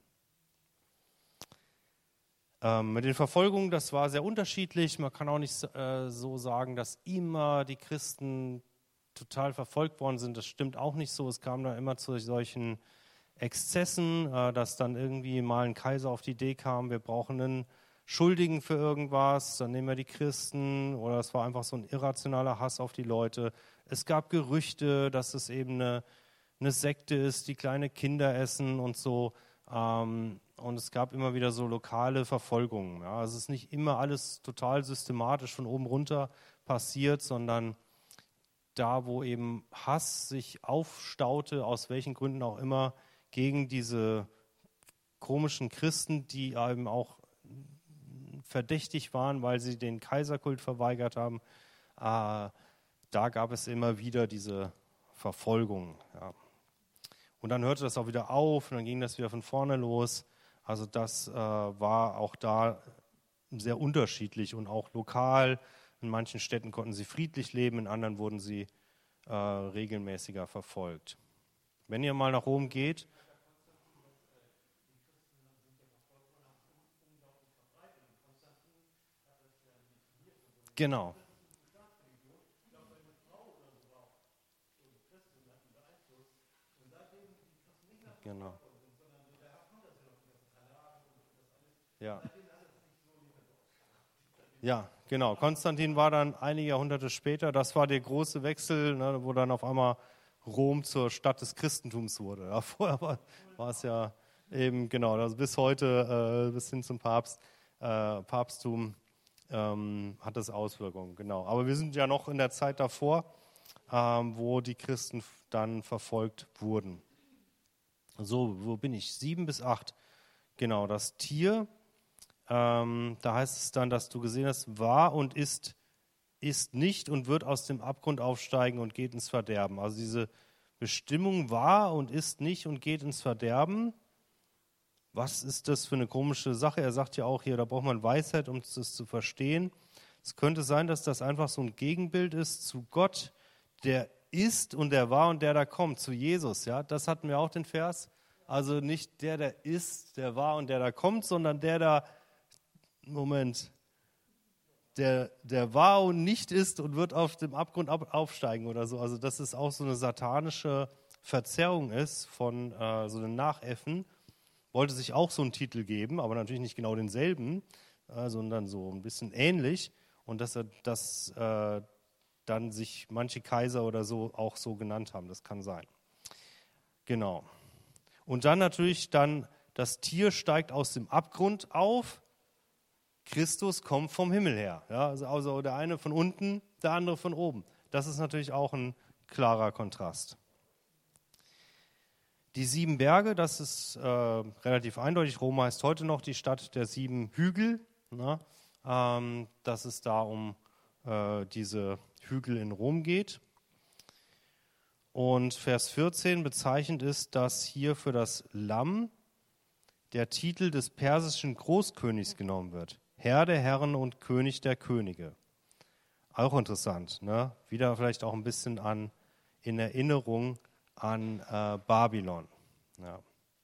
Ähm, mit den Verfolgungen, das war sehr unterschiedlich. Man kann auch nicht äh, so sagen, dass immer die Christen total verfolgt worden sind. Das stimmt auch nicht so. Es kam da immer zu solchen Exzessen, äh, dass dann irgendwie mal ein Kaiser auf die Idee kam, wir brauchen einen Schuldigen für irgendwas, dann nehmen wir die Christen. Oder es war einfach so ein irrationaler Hass auf die Leute. Es gab Gerüchte, dass es eben eine, eine Sekte ist, die kleine Kinder essen und so. Ähm, Und es gab immer wieder so lokale Verfolgungen. Ja. Also es ist nicht immer alles total systematisch von oben runter passiert, sondern da, wo eben Hass sich aufstaute, aus welchen Gründen auch immer, gegen diese komischen Christen, die eben auch verdächtig waren, weil sie den Kaiserkult verweigert haben, äh, da gab es immer wieder diese Verfolgung. Ja. Und dann hörte das auch wieder auf und dann ging das wieder von vorne los. Also das äh, war auch da sehr unterschiedlich und auch lokal. In manchen Städten konnten sie friedlich leben, in anderen wurden sie äh, regelmäßiger verfolgt. Wenn ihr mal nach Rom geht, genau. Genau. Ja. Ja, genau. Konstantin war dann einige Jahrhunderte später. Das war der große Wechsel, ne, wo dann auf einmal Rom zur Stadt des Christentums wurde. Ja, vorher war, war es ja eben, genau, also bis heute, äh, bis hin zum Papst, äh, Papsttum ähm, hat das Auswirkungen, genau. Aber wir sind ja noch in der Zeit davor, ähm, wo die Christen dann verfolgt wurden. So, wo bin ich? Sieben bis acht. Genau, das Tier, ähm, da heißt es dann, dass du gesehen hast, war und ist, ist nicht und wird aus dem Abgrund aufsteigen und geht ins Verderben. Also diese Bestimmung war und ist nicht und geht ins Verderben. Was ist das für eine komische Sache? Er sagt ja auch hier, da braucht man Weisheit, um das zu verstehen. Es könnte sein, dass das einfach so ein Gegenbild ist zu Gott, der ist und der war und der da kommt, zu Jesus. Ja, das hatten wir auch den Vers. Also nicht der, der ist, der war und der da kommt, sondern der da, Moment, der, der war und nicht ist und wird auf dem Abgrund aufsteigen oder so. Also dass es auch so eine satanische Verzerrung ist von äh, so einem Nachäffen. Wollte sich auch so einen Titel geben, aber natürlich nicht genau denselben, äh, sondern so ein bisschen ähnlich. Und dass er das äh, dann sich manche Kaiser oder so auch so genannt haben, das kann sein. Genau. Und dann natürlich dann, das Tier steigt aus dem Abgrund auf, Christus kommt vom Himmel her. Ja, also, also der eine von unten, der andere von oben. Das ist natürlich auch ein klarer Kontrast. Die sieben Berge, das ist äh, relativ eindeutig. Rom heißt heute noch die Stadt der sieben Hügel. Ne? Ähm, dass es da um äh, diese Hügel in Rom geht. Und Vers vierzehn bezeichnet ist, dass hier für das Lamm der Titel des persischen Großkönigs genommen wird. Herr der Herren und König der Könige. Auch interessant. Ne? Wieder vielleicht auch ein bisschen an, in Erinnerung an äh, Babylon. Ja.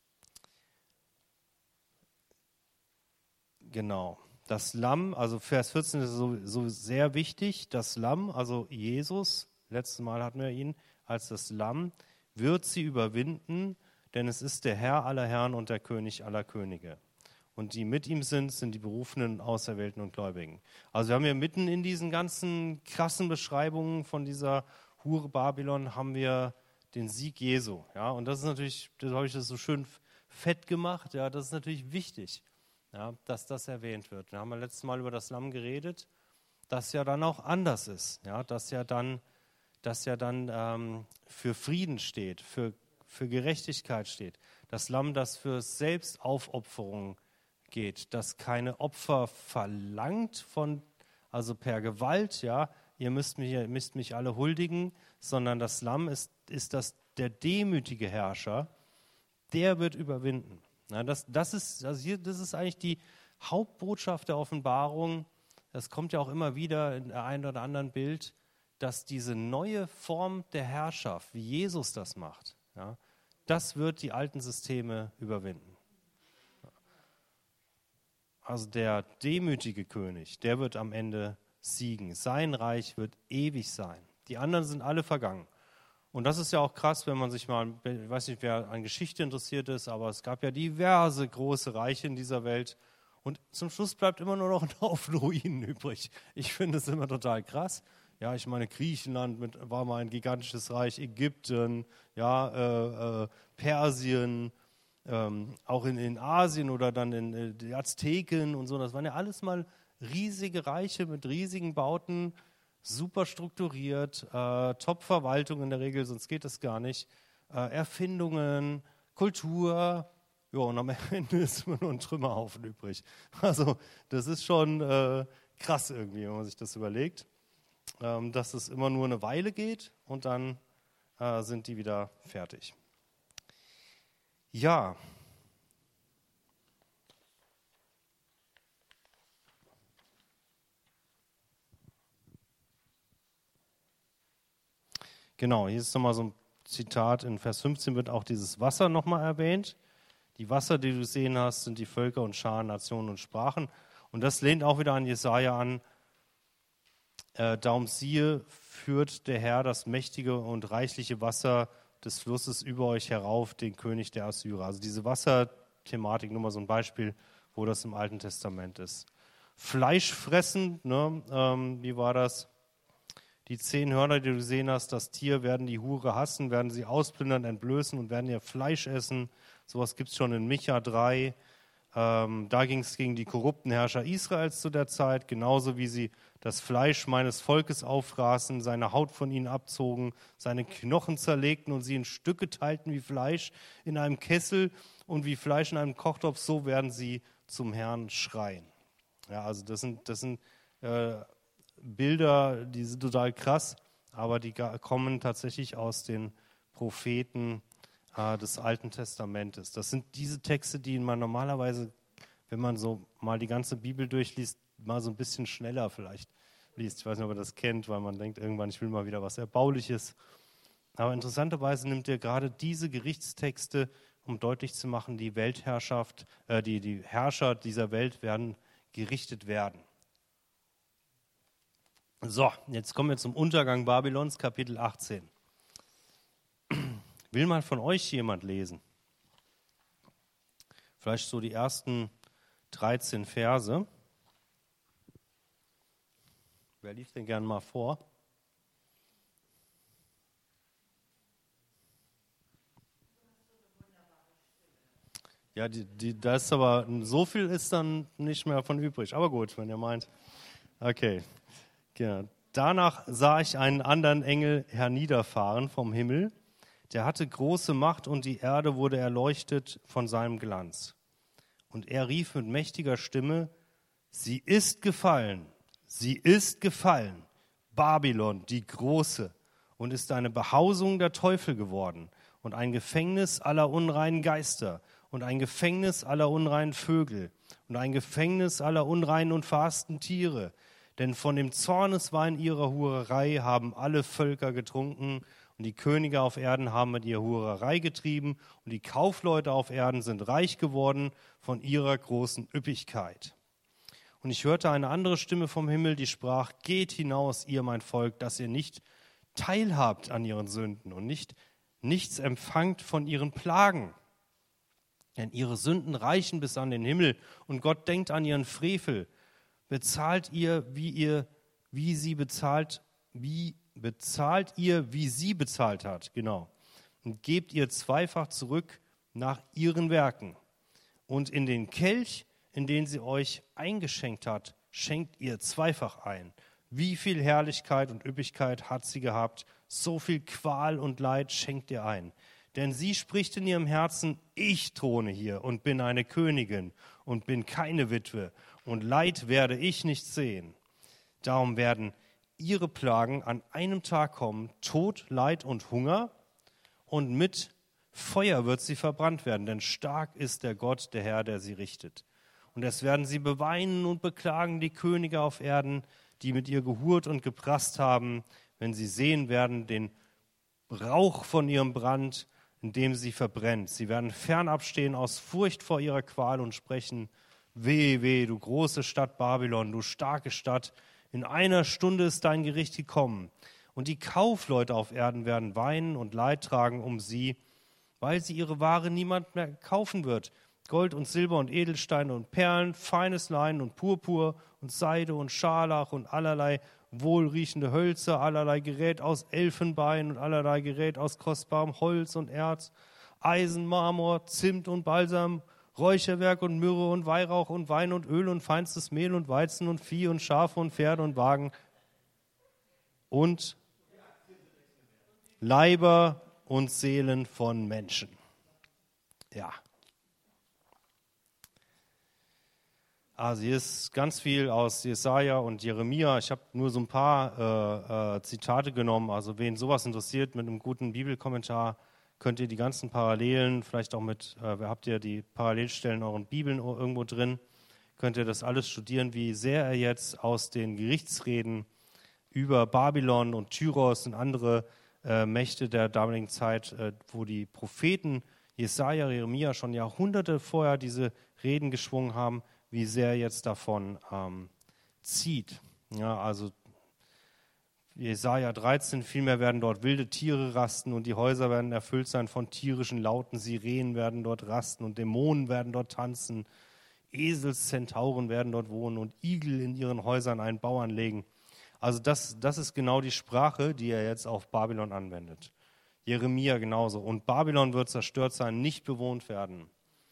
Genau. Das Lamm, also Vers vierzehn ist so, so sehr wichtig. Das Lamm, also Jesus, letztes Mal hatten wir ihn als das Lamm, wird sie überwinden, denn es ist der Herr aller Herren und der König aller Könige. Und die mit ihm sind, sind die Berufenen, Auserwählten und Gläubigen. Also wir haben hier mitten in diesen ganzen krassen Beschreibungen von dieser Hure Babylon haben wir den Sieg Jesu. Ja, und das ist natürlich, das habe ich das so schön fett gemacht, ja, das ist natürlich wichtig, ja, dass das erwähnt wird. Wir haben ja letztes Mal über das Lamm geredet, das ja dann auch anders ist, ja, das ja dann, das ja dann ähm, für Frieden steht, für, für Gerechtigkeit steht. Das Lamm, das für Selbstaufopferung geht, das keine Opfer verlangt von, also per Gewalt, ja, ihr müsst mich, ihr müsst mich alle huldigen, sondern das Lamm ist, ist das, der demütige Herrscher, der wird überwinden. Ja, das, das, ist, also hier, das ist eigentlich die Hauptbotschaft der Offenbarung. Das kommt ja auch immer wieder in einem oder anderen Bild, dass diese neue Form der Herrschaft, wie Jesus das macht, ja, das wird die alten Systeme überwinden. Also der demütige König, der wird am Ende siegen. Sein Reich wird ewig sein. Die anderen sind alle vergangen. Und das ist ja auch krass, wenn man sich mal, ich weiß nicht, wer an Geschichte interessiert ist, aber es gab ja diverse große Reiche in dieser Welt. Und zum Schluss bleibt immer nur noch ein Haufen Ruinen übrig. Ich finde es immer total krass. Ja, ich meine, Griechenland mit, war mal ein gigantisches Reich, Ägypten, ja, äh, äh, Persien, ähm, auch in, in Asien oder dann in äh, die Azteken und so. Das waren ja alles mal riesige Reiche mit riesigen Bauten, super strukturiert, äh, Top-Verwaltung in der Regel, sonst geht das gar nicht. Äh, Erfindungen, Kultur, ja, und am Ende ist immer nur ein Trümmerhaufen übrig. Also das ist schon äh, krass irgendwie, wenn man sich das überlegt, ähm, dass es immer nur eine Weile geht und dann äh, sind die wieder fertig. Ja. Genau, hier ist nochmal so ein Zitat, in Vers fünfzehn wird auch dieses Wasser nochmal erwähnt. Die Wasser, die du gesehen hast, sind die Völker und Scharen, Nationen und Sprachen. Und das lehnt auch wieder an Jesaja an. Äh, darum siehe, führt der Herr das mächtige und reichliche Wasser des Flusses über euch herauf, den König der Assyrer. Also diese Wasserthematik, nur mal so ein Beispiel, wo das im Alten Testament ist. Fleisch fressen, ne? ähm, wie war das? Die zehn Hörner, die du gesehen hast, das Tier werden die Hure hassen, werden sie ausplündern, entblößen und werden ihr Fleisch essen. Sowas gibt es schon in Micha drei. Ähm, da ging es gegen die korrupten Herrscher Israels zu der Zeit, genauso wie sie das Fleisch meines Volkes auffraßen, seine Haut von ihnen abzogen, seine Knochen zerlegten und sie in Stücke teilten wie Fleisch in einem Kessel und wie Fleisch in einem Kochtopf, so werden sie zum Herrn schreien. Ja, also das sind, das sind äh, Bilder, die sind total krass, aber die kommen tatsächlich aus den Propheten äh, des Alten Testamentes. Das sind diese Texte, die man normalerweise, wenn man so mal die ganze Bibel durchliest, mal so ein bisschen schneller vielleicht liest. Ich weiß nicht, ob ihr das kennt, weil man denkt irgendwann, ich will mal wieder was Erbauliches. Aber interessanterweise nimmt er gerade diese Gerichtstexte, um deutlich zu machen, die Weltherrschaft, äh, die, die Herrscher dieser Welt werden gerichtet werden. So, jetzt kommen wir zum Untergang Babylons, Kapitel achtzehn. Will mal von euch jemand lesen? Vielleicht so die ersten dreizehn Verse. Wer liest denn gern mal vor? Ja, die, die, da ist aber, so viel ist dann nicht mehr von übrig. Aber gut, wenn ihr meint. Okay, genau. Danach sah ich einen anderen Engel herniederfahren vom Himmel. Der hatte große Macht und die Erde wurde erleuchtet von seinem Glanz. Und er rief mit mächtiger Stimme, sie ist gefallen, sie ist gefallen, Babylon, die Große, und ist eine Behausung der Teufel geworden und ein Gefängnis aller unreinen Geister und ein Gefängnis aller unreinen Vögel und ein Gefängnis aller unreinen und verhassten Tiere. Denn von dem Zorneswein ihrer Hurerei haben alle Völker getrunken und die Könige auf Erden haben mit ihrer Hurerei getrieben und die Kaufleute auf Erden sind reich geworden von ihrer großen Üppigkeit. Und ich hörte eine andere Stimme vom Himmel, die sprach, geht hinaus, ihr mein Volk, dass ihr nicht teilhabt an ihren Sünden und nicht nichts empfangt von ihren Plagen. Denn ihre Sünden reichen bis an den Himmel und Gott denkt an ihren Frevel. Bezahlt ihr, wie ihr, wie sie bezahlt, wie bezahlt ihr, wie sie bezahlt hat, genau. Und gebt ihr zweifach zurück nach ihren Werken. Und in den Kelch, in den sie euch eingeschenkt hat, schenkt ihr zweifach ein. Wie viel Herrlichkeit und Üppigkeit hat sie gehabt, so viel Qual und Leid schenkt ihr ein. Denn sie spricht in ihrem Herzen, ich throne hier und bin eine Königin und bin keine Witwe und Leid werde ich nicht sehen. Darum werden ihre Plagen an einem Tag kommen, Tod, Leid und Hunger, und mit Feuer wird sie verbrannt werden, denn stark ist der Gott, der Herr, der sie richtet. Und es werden sie beweinen und beklagen, die Könige auf Erden, die mit ihr gehurt und geprasst haben, wenn sie sehen werden den Rauch von ihrem Brand, in dem sie verbrennt. Sie werden fernab stehen aus Furcht vor ihrer Qual und sprechen, weh, weh, du große Stadt Babylon, du starke Stadt, in einer Stunde ist dein Gericht gekommen. Und die Kaufleute auf Erden werden weinen und Leid tragen um sie, weil sie ihre Ware niemand mehr kaufen wird. Gold und Silber und Edelsteine und Perlen, feines Leinen und Purpur und Seide und Scharlach und allerlei wohlriechende Hölzer, allerlei Gerät aus Elfenbein und allerlei Gerät aus kostbarem Holz und Erz, Eisen, Marmor, Zimt und Balsam, Räucherwerk und Myrrhe und Weihrauch und Wein und Öl und feinstes Mehl und Weizen und Vieh und Schafe und Pferde und Wagen und Leiber und Seelen von Menschen. Ja. Also hier ist ganz viel aus Jesaja und Jeremia. Ich habe nur so ein paar äh, äh, Zitate genommen. Also wen sowas interessiert, mit einem guten Bibelkommentar könnt ihr die ganzen Parallelen, vielleicht auch mit, äh, habt ihr die Parallelstellen in euren Bibeln irgendwo drin, könnt ihr das alles studieren, wie sehr er jetzt aus den Gerichtsreden über Babylon und Tyros und andere äh, Mächte der damaligen Zeit, äh, wo die Propheten Jesaja, Jeremia schon Jahrhunderte vorher diese Reden geschwungen haben, wie sehr jetzt davon ähm, zieht. Ja, also Jesaja dreizehn, vielmehr werden dort wilde Tiere rasten und die Häuser werden erfüllt sein von tierischen Lauten, Sirenen werden dort rasten und Dämonen werden dort tanzen, Eselszentauren werden dort wohnen und Igel in ihren Häusern einen Bau anlegen. Also das, das ist genau die Sprache, die er jetzt auf Babylon anwendet. Jeremia genauso. Und Babylon wird zerstört sein, nicht bewohnt werden.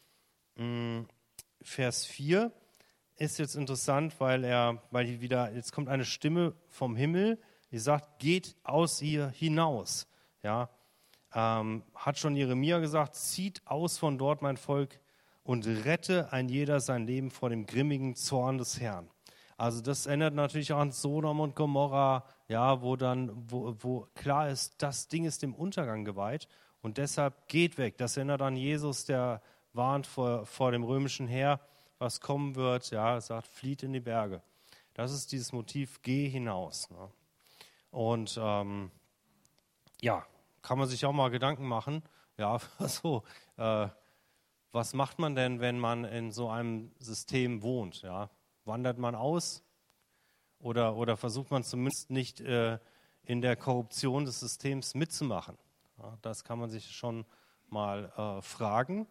Vers vier ist jetzt interessant, weil er, weil hier wieder, jetzt kommt eine Stimme vom Himmel, die sagt, geht aus ihr hinaus. Ja, ähm, hat schon Jeremia gesagt, zieht aus von dort mein Volk und rette ein jeder sein Leben vor dem grimmigen Zorn des Herrn. Also das erinnert natürlich auch an Sodom und Gomorra, ja, wo dann, wo, wo klar ist, das Ding ist dem Untergang geweiht und deshalb geht weg. Das erinnert an Jesus, der warnt vor, vor dem römischen Heer, was kommen wird. Ja, er sagt, flieht in die Berge. Das ist dieses Motiv, geh hinaus. Ne? Und ähm, ja, kann man sich auch mal Gedanken machen, ja, so, äh, was macht man denn, wenn man in so einem System wohnt, ja? Wandert man aus oder, oder versucht man zumindest nicht äh, in der Korruption des Systems mitzumachen? Ja, das kann man sich schon mal äh, fragen.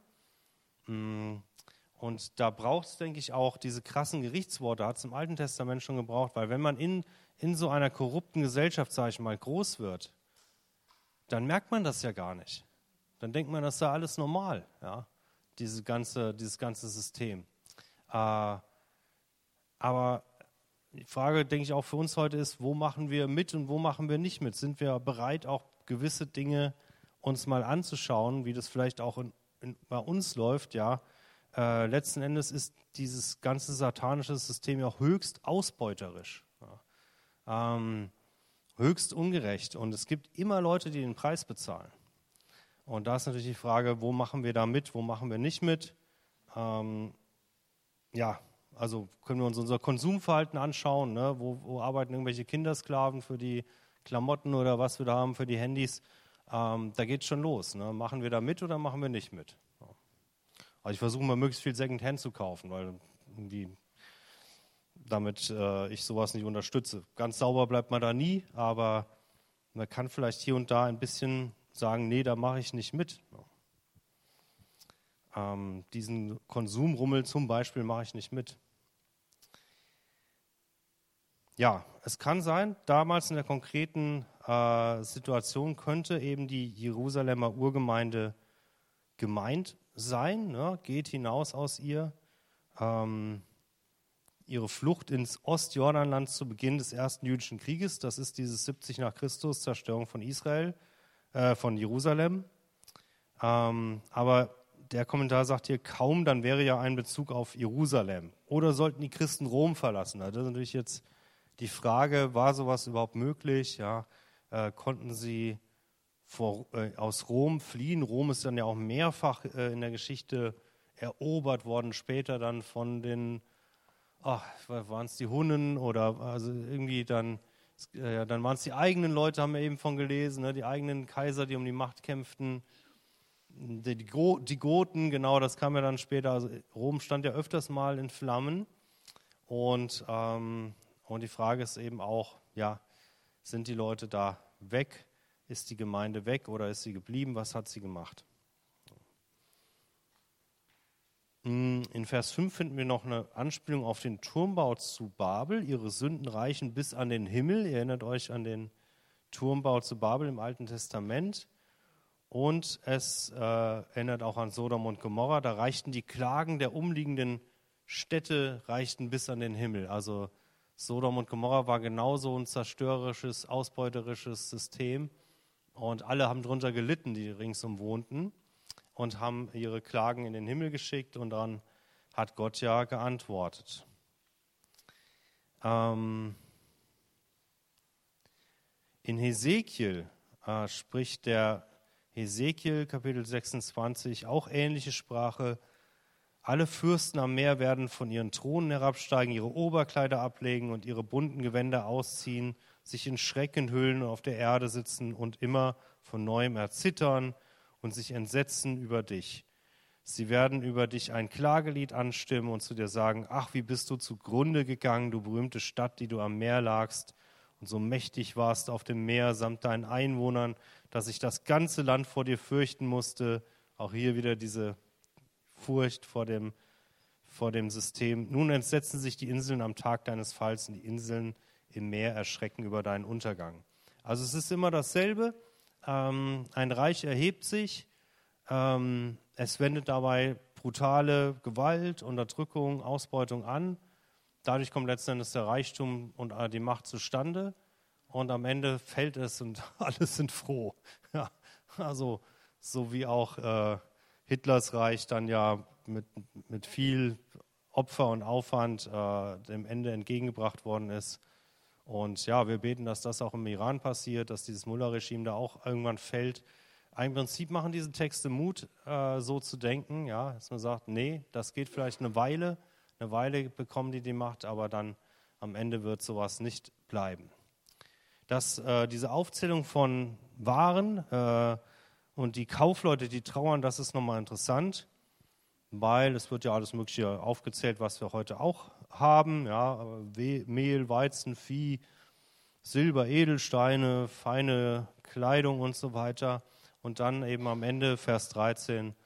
Und da braucht es, denke ich, auch diese krassen Gerichtsworte, hat es im Alten Testament schon gebraucht, weil wenn man in, in so einer korrupten Gesellschaft, sage ich mal, groß wird, dann merkt man das ja gar nicht. Dann denkt man, das ist ja alles normal, ja, diese ganze, dieses ganze System. Äh, Aber die Frage, denke ich, auch für uns heute ist, wo machen wir mit und wo machen wir nicht mit? Sind wir bereit, auch gewisse Dinge uns mal anzuschauen, wie das vielleicht auch in, in, bei uns läuft? Ja, äh, letzten Endes ist dieses ganze satanische System ja auch höchst ausbeuterisch, ja. ähm, höchst ungerecht. Und es gibt immer Leute, die den Preis bezahlen. Und da ist natürlich die Frage, wo machen wir da mit, wo machen wir nicht mit? Ähm, ja, Also können wir uns unser Konsumverhalten anschauen, ne? wo, wo arbeiten irgendwelche Kindersklaven für die Klamotten oder was wir da haben für die Handys. Ähm, da geht es schon los. Ne? Machen wir da mit oder machen wir nicht mit? Ja. Also ich versuche mal möglichst viel Secondhand zu kaufen, weil irgendwie damit äh, ich sowas nicht unterstütze. Ganz sauber bleibt man da nie, aber man kann vielleicht hier und da ein bisschen sagen, nee, da mache ich nicht mit. Ja. Ähm, diesen Konsumrummel zum Beispiel mache ich nicht mit. Ja, es kann sein, damals in der konkreten äh, Situation könnte eben die Jerusalemer Urgemeinde gemeint sein, ne? Geht hinaus aus ihr. Ähm, ihre Flucht ins Ostjordanland zu Beginn des ersten jüdischen Krieges, das ist dieses siebzig nach Christus, Zerstörung von Israel, äh, von Jerusalem. Ähm, aber der Kommentar sagt hier, kaum, dann wäre ja ein Bezug auf Jerusalem. Oder sollten die Christen Rom verlassen? Das ist natürlich jetzt die Frage, war sowas überhaupt möglich? Ja, äh, konnten sie vor, äh, aus Rom fliehen? Rom ist dann ja auch mehrfach äh, in der Geschichte erobert worden, später dann von den, ach, waren es die Hunnen oder also irgendwie dann, äh, dann waren es die eigenen Leute, haben wir eben von gelesen, ne, die eigenen Kaiser, die um die Macht kämpften. Die, die, Go, die Goten, genau, das kam ja dann später. Also Rom stand ja öfters mal in Flammen und ähm, Und die Frage ist eben auch, ja, sind die Leute da weg? Ist die Gemeinde weg oder ist sie geblieben? Was hat sie gemacht? In Vers fünf finden wir noch eine Anspielung auf den Turmbau zu Babel. Ihre Sünden reichen bis an den Himmel. Ihr erinnert euch an den Turmbau zu Babel im Alten Testament. Und es äh, erinnert auch an Sodom und Gomorra. Da reichten die Klagen der umliegenden Städte reichten bis an den Himmel. Also Sodom und Gomorra war genauso ein zerstörerisches, ausbeuterisches System und alle haben darunter gelitten, die ringsum wohnten und haben ihre Klagen in den Himmel geschickt und dann hat Gott ja geantwortet. Ähm in Hesekiel äh, spricht der Hesekiel, Kapitel sechsundzwanzig, auch ähnliche Sprache. Alle Fürsten am Meer werden von ihren Thronen herabsteigen, ihre Oberkleider ablegen und ihre bunten Gewänder ausziehen, sich in Schrecken hüllen und auf der Erde sitzen und immer von neuem erzittern und sich entsetzen über dich. Sie werden über dich ein Klagelied anstimmen und zu dir sagen, ach, wie bist du zugrunde gegangen, du berühmte Stadt, die du am Meer lagst und so mächtig warst auf dem Meer samt deinen Einwohnern, dass ich das ganze Land vor dir fürchten musste. Auch hier wieder diese Furcht vor dem, vor dem System. Nun entsetzen sich die Inseln am Tag deines Falls und die Inseln im Meer erschrecken über deinen Untergang. Also es ist immer dasselbe. Ähm, ein Reich erhebt sich, ähm, es wendet dabei brutale Gewalt, Unterdrückung, Ausbeutung an. Dadurch kommt letzten Endes der Reichtum und die Macht zustande und am Ende fällt es und alle sind froh. Ja, also so wie auch äh, Hitlers Reich dann ja mit, mit viel Opfer und Aufwand äh, dem Ende entgegengebracht worden ist. Und ja, wir beten, dass das auch im Iran passiert, dass dieses Mullah-Regime da auch irgendwann fällt. Im Prinzip machen diese Texte Mut, äh, so zu denken, ja, dass man sagt, nee, das geht vielleicht eine Weile, eine Weile bekommen die die Macht, aber dann am Ende wird sowas nicht bleiben. Das, äh, diese Aufzählung von Waren äh, und die Kaufleute, die trauern, das ist nochmal interessant, weil es wird ja alles Mögliche aufgezählt, was wir heute auch haben, ja, Mehl, Weizen, Vieh, Silber, Edelsteine, feine Kleidung und so weiter. Und dann eben am Ende Vers dreizehn,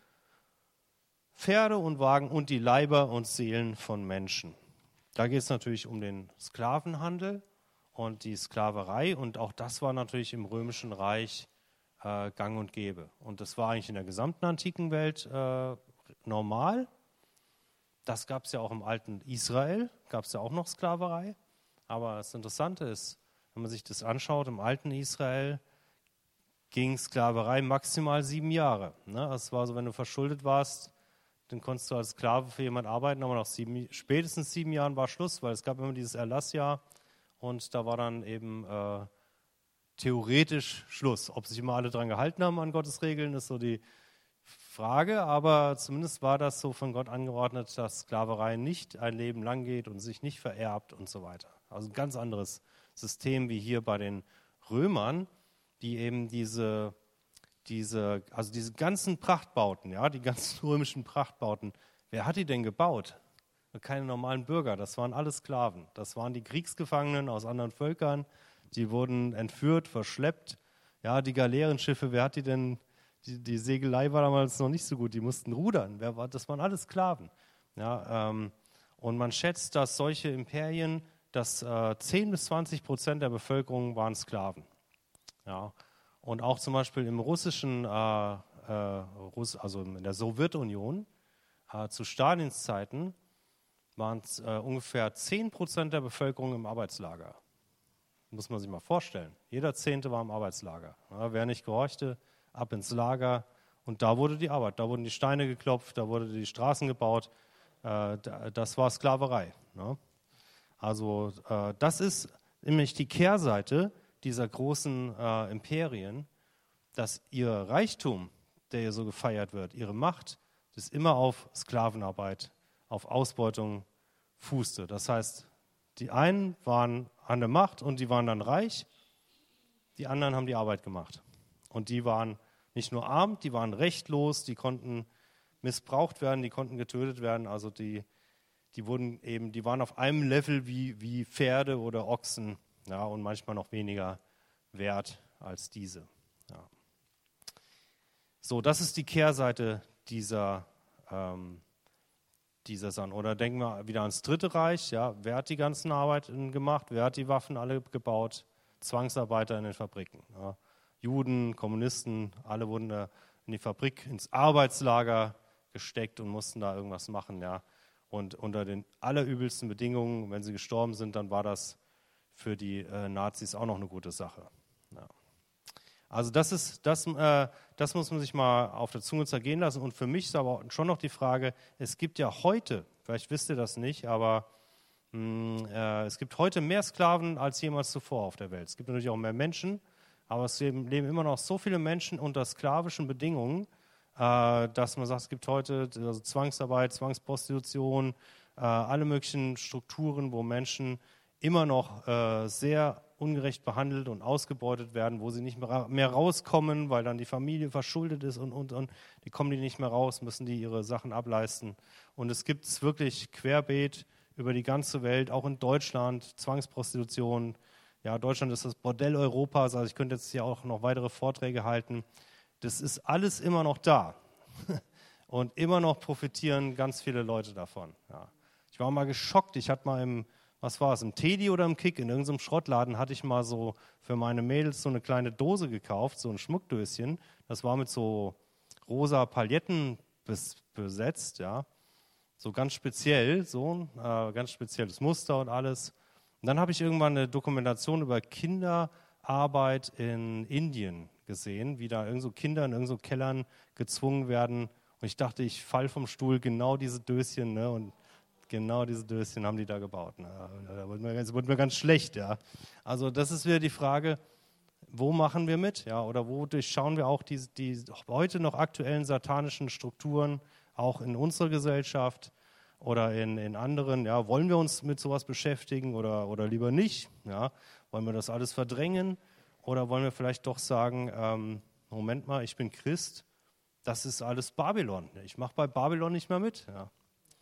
Pferde und Wagen und die Leiber und Seelen von Menschen. Da geht es natürlich um den Sklavenhandel und die Sklaverei und auch das war natürlich im Römischen Reich äh, gang und gäbe. Und das war eigentlich in der gesamten antiken Welt äh, normal. Das gab es ja auch im alten Israel, gab es ja auch noch Sklaverei. Aber das Interessante ist, wenn man sich das anschaut, im alten Israel ging Sklaverei maximal sieben Jahre. Ne? Das war so, wenn du verschuldet warst, dann konntest du als Sklave für jemanden arbeiten, aber nach sieben, spätestens sieben Jahren war Schluss, weil es gab immer dieses Erlassjahr und da war dann eben äh, theoretisch Schluss. Ob sich immer alle dran gehalten haben an Gottes Regeln, ist so die Frage, aber zumindest war das so von Gott angeordnet, dass Sklaverei nicht ein Leben lang geht und sich nicht vererbt und so weiter. Also ein ganz anderes System wie hier bei den Römern, die eben diese, diese, also diese ganzen Prachtbauten, ja, die ganzen römischen Prachtbauten, wer hat die denn gebaut? Keine normalen Bürger, das waren alles Sklaven. Das waren die Kriegsgefangenen aus anderen Völkern, die wurden entführt, verschleppt. Ja, die Galeerenschiffe, wer hat die denn? Die, die Segelei war damals noch nicht so gut, die mussten rudern. Wer war, das waren alles Sklaven. Ja, ähm, und man schätzt, dass solche Imperien, dass äh, zehn bis zwanzig Prozent der Bevölkerung waren Sklaven. Ja, und auch zum Beispiel im russischen, äh, äh, Russ, also in der Sowjetunion, äh, zu Stalins Zeiten, waren es äh, ungefähr zehn Prozent der Bevölkerung im Arbeitslager. Muss man sich mal vorstellen. Jeder Zehnte war im Arbeitslager. Ja, wer nicht gehorchte, ab ins Lager. Und da wurde die Arbeit, da wurden die Steine geklopft, da wurden die Straßen gebaut. Äh, das war Sklaverei. Ne? Also äh, das ist nämlich die Kehrseite dieser großen äh, Imperien, dass ihr Reichtum, der hier so gefeiert wird, ihre Macht, das immer auf Sklavenarbeit, auf Ausbeutung fußte. Das heißt, die einen waren an der Macht und die waren dann reich, die anderen haben die Arbeit gemacht. Und die waren nicht nur arm, die waren rechtlos, die konnten missbraucht werden, die konnten getötet werden. Also die, die wurden eben, die waren auf einem Level wie, wie Pferde oder Ochsen, ja, und manchmal noch weniger wert als diese. Ja. So, das ist die Kehrseite dieser, ähm, dieser Sachen. Oder denken wir wieder ans Dritte Reich. Ja, wer hat die ganzen Arbeiten gemacht? Wer hat die Waffen alle gebaut? Zwangsarbeiter in den Fabriken. Ja. Juden, Kommunisten, alle wurden da in die Fabrik, ins Arbeitslager gesteckt und mussten da irgendwas machen. Ja. Und unter den allerübelsten Bedingungen, wenn sie gestorben sind, dann war das für die äh, Nazis auch noch eine gute Sache. Ja. Also das ist, das, äh, das muss man sich mal auf der Zunge zergehen lassen. Und für mich ist aber schon noch die Frage, es gibt ja heute, vielleicht wisst ihr das nicht, aber mh, äh, es gibt heute mehr Sklaven als jemals zuvor auf der Welt. Es gibt natürlich auch mehr Menschen, aber es leben, leben immer noch so viele Menschen unter sklavischen Bedingungen, äh, dass man sagt, es gibt heute also Zwangsarbeit, Zwangsprostitution, äh, alle möglichen Strukturen, wo Menschen immer noch äh, sehr ungerecht behandelt und ausgebeutet werden, wo sie nicht mehr, mehr rauskommen, weil dann die Familie verschuldet ist und, und, und die kommen die nicht mehr raus, müssen die ihre Sachen ableisten. Und es gibt es wirklich querbeet über die ganze Welt, auch in Deutschland, Zwangsprostitution. Ja, Deutschland ist das Bordell Europas, also ich könnte jetzt hier auch noch weitere Vorträge halten. Das ist alles immer noch da und immer noch profitieren ganz viele Leute davon. Ja. Ich war mal geschockt, ich hatte mal im was war es, im Teddy oder im Kick, in irgendeinem Schrottladen hatte ich mal so für meine Mädels so eine kleine Dose gekauft, so ein Schmuckdöschen. Das war mit so rosa Pailletten bes- besetzt, ja, so ganz speziell, so äh, ganz spezielles Muster und alles. Und dann habe ich irgendwann eine Dokumentation über Kinderarbeit in Indien gesehen, wie da irgend so Kinder in irgend so Kellern gezwungen werden. Und ich dachte, ich fall vom Stuhl, genau diese Döschen, ne, und genau diese Döschen haben die da gebaut. Ne? Da wurde mir, ganz, wurde mir ganz schlecht. Ja. Also das ist wieder die Frage, wo machen wir mit? Ja? Oder wo durchschauen wir auch die, die heute noch aktuellen satanischen Strukturen, auch in unserer Gesellschaft oder in, in anderen? Ja? Wollen wir uns mit sowas beschäftigen oder, oder lieber nicht? Ja? Wollen wir das alles verdrängen? Oder wollen wir vielleicht doch sagen, ähm, Moment mal, ich bin Christ, das ist alles Babylon. Ich mache bei Babylon nicht mehr mit. Ja.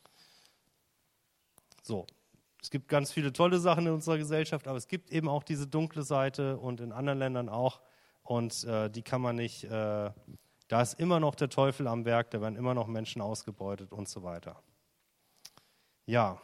So, es gibt ganz viele tolle Sachen in unserer Gesellschaft, aber es gibt eben auch diese dunkle Seite und in anderen Ländern auch. Und äh, die kann man nicht, äh, da ist immer noch der Teufel am Werk, da werden immer noch Menschen ausgebeutet und so weiter. Ja.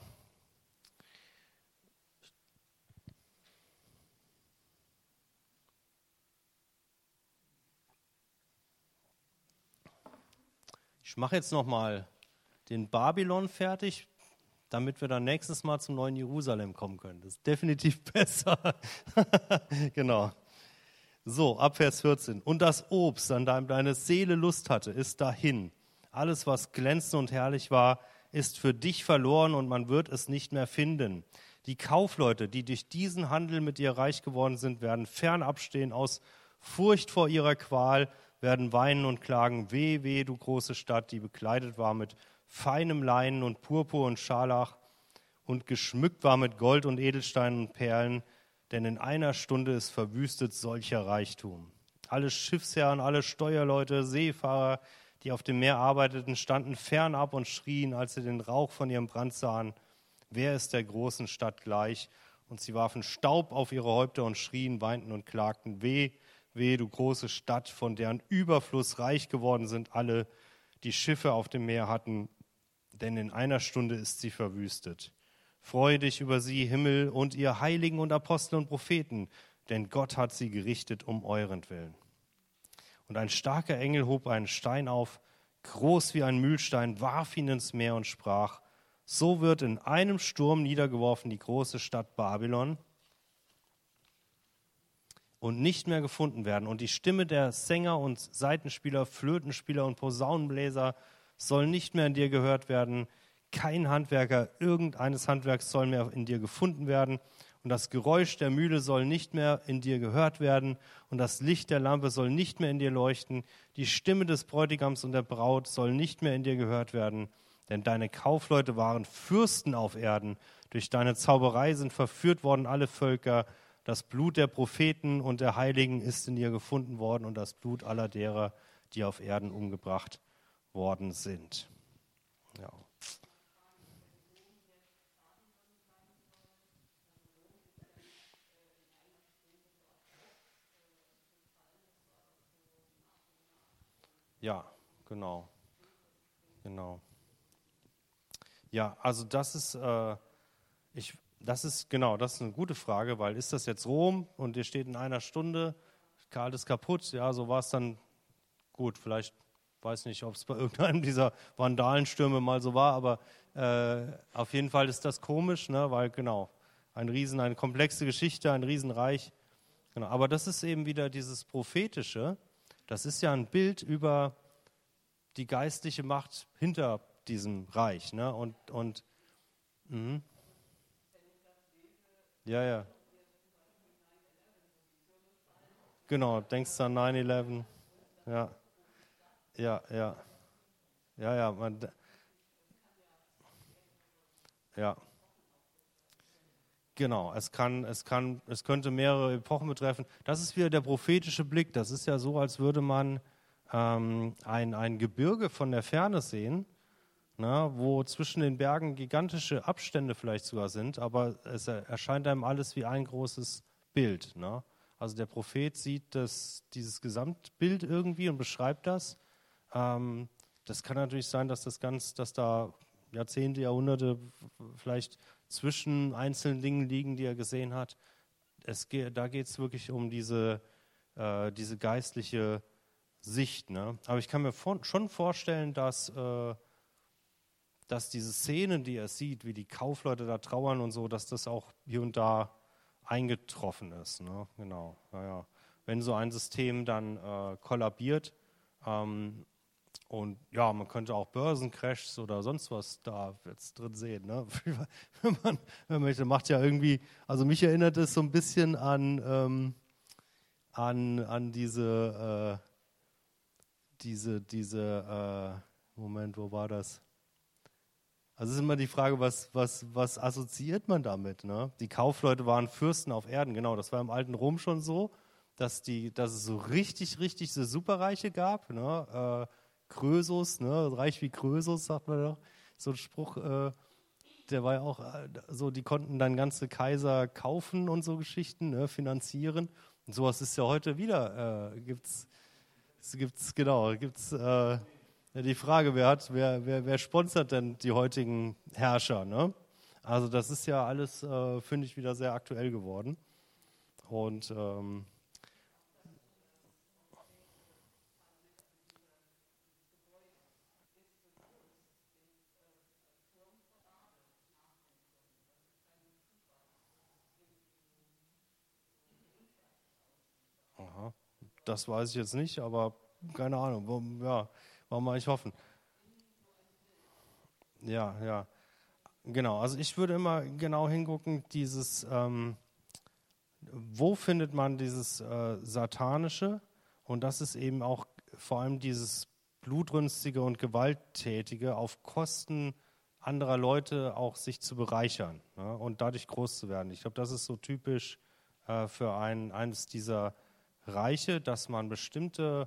Ich mache jetzt nochmal den Babylon fertig, damit wir dann nächstes Mal zum neuen Jerusalem kommen können. Das ist definitiv besser. Genau. So, ab Vers vierzehn. Und das Obst, an dem deine Seele Lust hatte, ist dahin. Alles, was glänzend und herrlich war, ist für dich verloren und man wird es nicht mehr finden. Die Kaufleute, die durch diesen Handel mit dir reich geworden sind, werden fernab stehen aus Furcht vor ihrer Qual, werden weinen und klagen, weh, weh, du große Stadt, die bekleidet war mit feinem Leinen und Purpur und Scharlach und geschmückt war mit Gold und Edelsteinen und Perlen, denn in einer Stunde ist verwüstet solcher Reichtum. Alle Schiffsherren, alle Steuerleute, Seefahrer, die auf dem Meer arbeiteten, standen fernab und schrien, als sie den Rauch von ihrem Brand sahen, wer ist der großen Stadt gleich? Und sie warfen Staub auf ihre Häupter und schrien, weinten und klagten, weh, weh, du große Stadt, von deren Überfluss reich geworden sind alle, die Schiffe auf dem Meer hatten, denn in einer Stunde ist sie verwüstet. Freue dich über sie, Himmel, und ihr Heiligen und Apostel und Propheten, denn Gott hat sie gerichtet um euretwillen. Und ein starker Engel hob einen Stein auf, groß wie ein Mühlstein, warf ihn ins Meer und sprach, so wird in einem Sturm niedergeworfen die große Stadt Babylon und nicht mehr gefunden werden. Und die Stimme der Sänger und Saitenspieler, Flötenspieler und Posaunenbläser soll nicht mehr in dir gehört werden. Kein Handwerker irgendeines Handwerks soll mehr in dir gefunden werden. Und das Geräusch der Mühle soll nicht mehr in dir gehört werden. Und das Licht der Lampe soll nicht mehr in dir leuchten. Die Stimme des Bräutigams und der Braut soll nicht mehr in dir gehört werden. Denn deine Kaufleute waren Fürsten auf Erden. Durch deine Zauberei sind verführt worden alle Völker. Das Blut der Propheten und der Heiligen ist in ihr gefunden worden und das Blut aller derer, die auf Erden umgebracht worden sind. Ja. Ja, genau. Genau. Ja, also das ist, äh, ich, das ist, genau, das ist eine gute Frage, weil ist das jetzt Rom und ihr steht in einer Stunde, Karl ist kaputt, ja, so war es dann gut, vielleicht, weiß nicht, ob es bei irgendeinem dieser Vandalenstürme mal so war, aber äh, auf jeden Fall ist das komisch, ne, weil genau, ein Riesen, eine komplexe Geschichte, ein Riesenreich, genau, aber das ist eben wieder dieses Prophetische, das ist ja ein Bild über die geistliche Macht hinter diesem Reich, ne, und, und, mh. Ja, ja. Genau, denkst du an neun elf. Ja, ja, ja. Ja, ja, man, ja. Genau, es kann, es kann, es könnte mehrere Epochen betreffen. Das ist wieder der prophetische Blick. Das ist ja so, als würde man ähm, ein, ein Gebirge von der Ferne sehen, ne, wo zwischen den Bergen gigantische Abstände vielleicht sogar sind, aber es erscheint einem alles wie ein großes Bild. Ne? Also der Prophet sieht das, dieses Gesamtbild irgendwie und beschreibt das. Ähm, das kann natürlich sein, dass das ganz, dass da Jahrzehnte, Jahrhunderte vielleicht zwischen einzelnen Dingen liegen, die er gesehen hat. Es geht, da geht es wirklich um diese, äh, diese geistliche Sicht. Ne? Aber ich kann mir von, schon vorstellen, dass, äh, dass diese Szenen, die er sieht, wie die Kaufleute da trauern und so, dass das auch hier und da eingetroffen ist. Ne? Genau, naja. Wenn so ein System dann äh, kollabiert, ähm, und ja, man könnte auch Börsencrashs oder sonst was da jetzt drin sehen. Ne? Wenn man, wenn man möchte, macht ja irgendwie, also mich erinnert es so ein bisschen an, ähm, an, an diese, äh, diese, diese, äh, Moment, wo war das? Also es ist immer die Frage, was, was, was assoziiert man damit? Ne? Die Kaufleute waren Fürsten auf Erden, genau, das war im alten Rom schon so, dass, die, dass es so richtig, richtig so Superreiche gab, ne? äh, Krösus, ne? Reich wie Krösus, sagt man doch. So ein Spruch, äh, der war ja auch äh, so, die konnten dann ganze Kaiser kaufen und so Geschichten, ne? Finanzieren. Und sowas ist ja heute wieder, äh, gibt's, gibt's, genau, gibt's äh, die Frage, wer hat, wer, wer, wer sponsert denn die heutigen Herrscher, ne? Also das ist ja alles, äh, finde ich, wieder sehr aktuell geworden. Und ähm, aha, das weiß ich jetzt nicht, aber keine Ahnung, warum, ja, warum mal ich hoffen. Ja, ja, genau. Also ich würde immer genau hingucken, dieses, ähm, wo findet man dieses äh, Satanische? Und das ist eben auch vor allem dieses Blutrünstige und Gewalttätige auf Kosten anderer Leute auch sich zu bereichern, ne? Und dadurch groß zu werden. Ich glaube, das ist so typisch äh, für ein, eines dieser Reiche, dass man bestimmte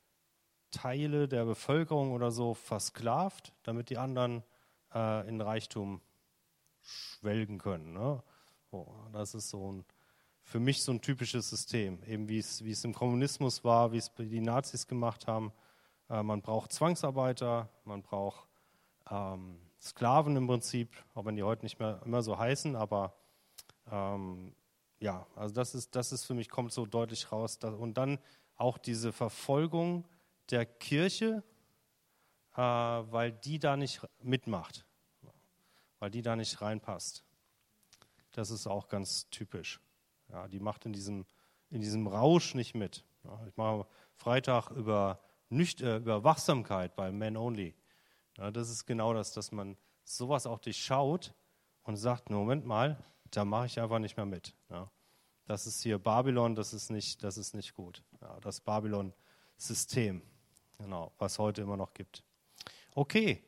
Teile der Bevölkerung oder so versklavt, damit die anderen äh, in Reichtum schwelgen können. Ne? Oh, das ist so ein, für mich so ein typisches System, eben wie es, wie es im Kommunismus war, wie es die Nazis gemacht haben. Äh, man braucht Zwangsarbeiter, man braucht ähm, Sklaven im Prinzip, auch wenn die heute nicht mehr immer so heißen, aber ähm, ja, also das ist, das ist für mich, kommt so deutlich raus. Dass, und dann auch diese Verfolgung der Kirche, äh, weil die da nicht mitmacht, weil die da nicht reinpasst. Das ist auch ganz typisch. Ja, die macht in diesem, in diesem Rausch nicht mit. Ja, ich mache Freitag über, Nücht, äh, über Wachsamkeit bei Men Only. Ja, das ist genau das, dass man sowas auch durchschaut und sagt, Moment mal, da mache ich einfach nicht mehr mit. Ja, das ist hier Babylon, das ist nicht, das ist nicht gut. Ja, das Babylon-System, genau, was heute immer noch gibt. Okay.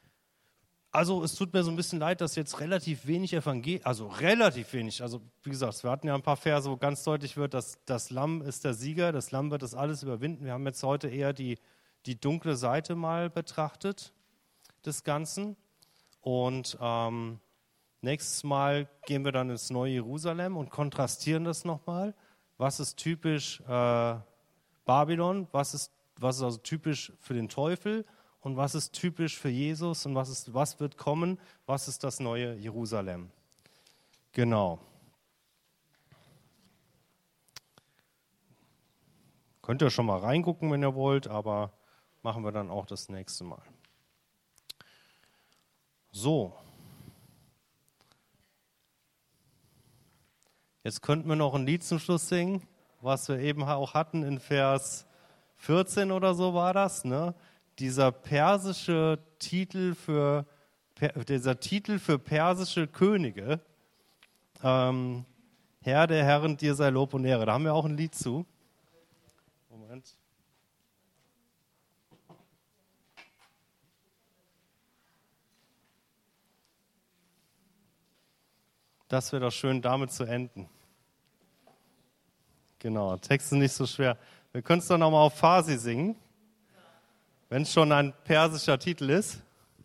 Also es tut mir so ein bisschen leid, dass jetzt relativ wenig Evangelien, also relativ wenig, also wie gesagt, wir hatten ja ein paar Verse, wo ganz deutlich wird, dass das Lamm ist der Sieger, das Lamm wird das alles überwinden. Wir haben jetzt heute eher die, die dunkle Seite mal betrachtet des Ganzen. Und ähm, nächstes Mal gehen wir dann ins neue Jerusalem und kontrastieren das nochmal. Was ist typisch äh, Babylon, was ist, was ist also typisch für den Teufel? Und was ist typisch für Jesus und was, ist, was wird kommen? Was ist das neue Jerusalem? Genau. Könnt ihr schon mal reingucken, wenn ihr wollt, aber machen wir dann auch das nächste Mal. So. Jetzt könnten wir noch ein Lied zum Schluss singen, was wir eben auch hatten in Vers vierzehn oder so war das, ne? Dieser persische Titel für, dieser Titel für persische Könige, ähm, Herr der Herren, dir sei Lob und Ehre. Da haben wir auch ein Lied zu. Moment. Das wäre doch schön, damit zu enden. Genau, Text ist nicht so schwer. Wir können es doch nochmal auf Farsi singen. Wenn es schon ein persischer Titel ist.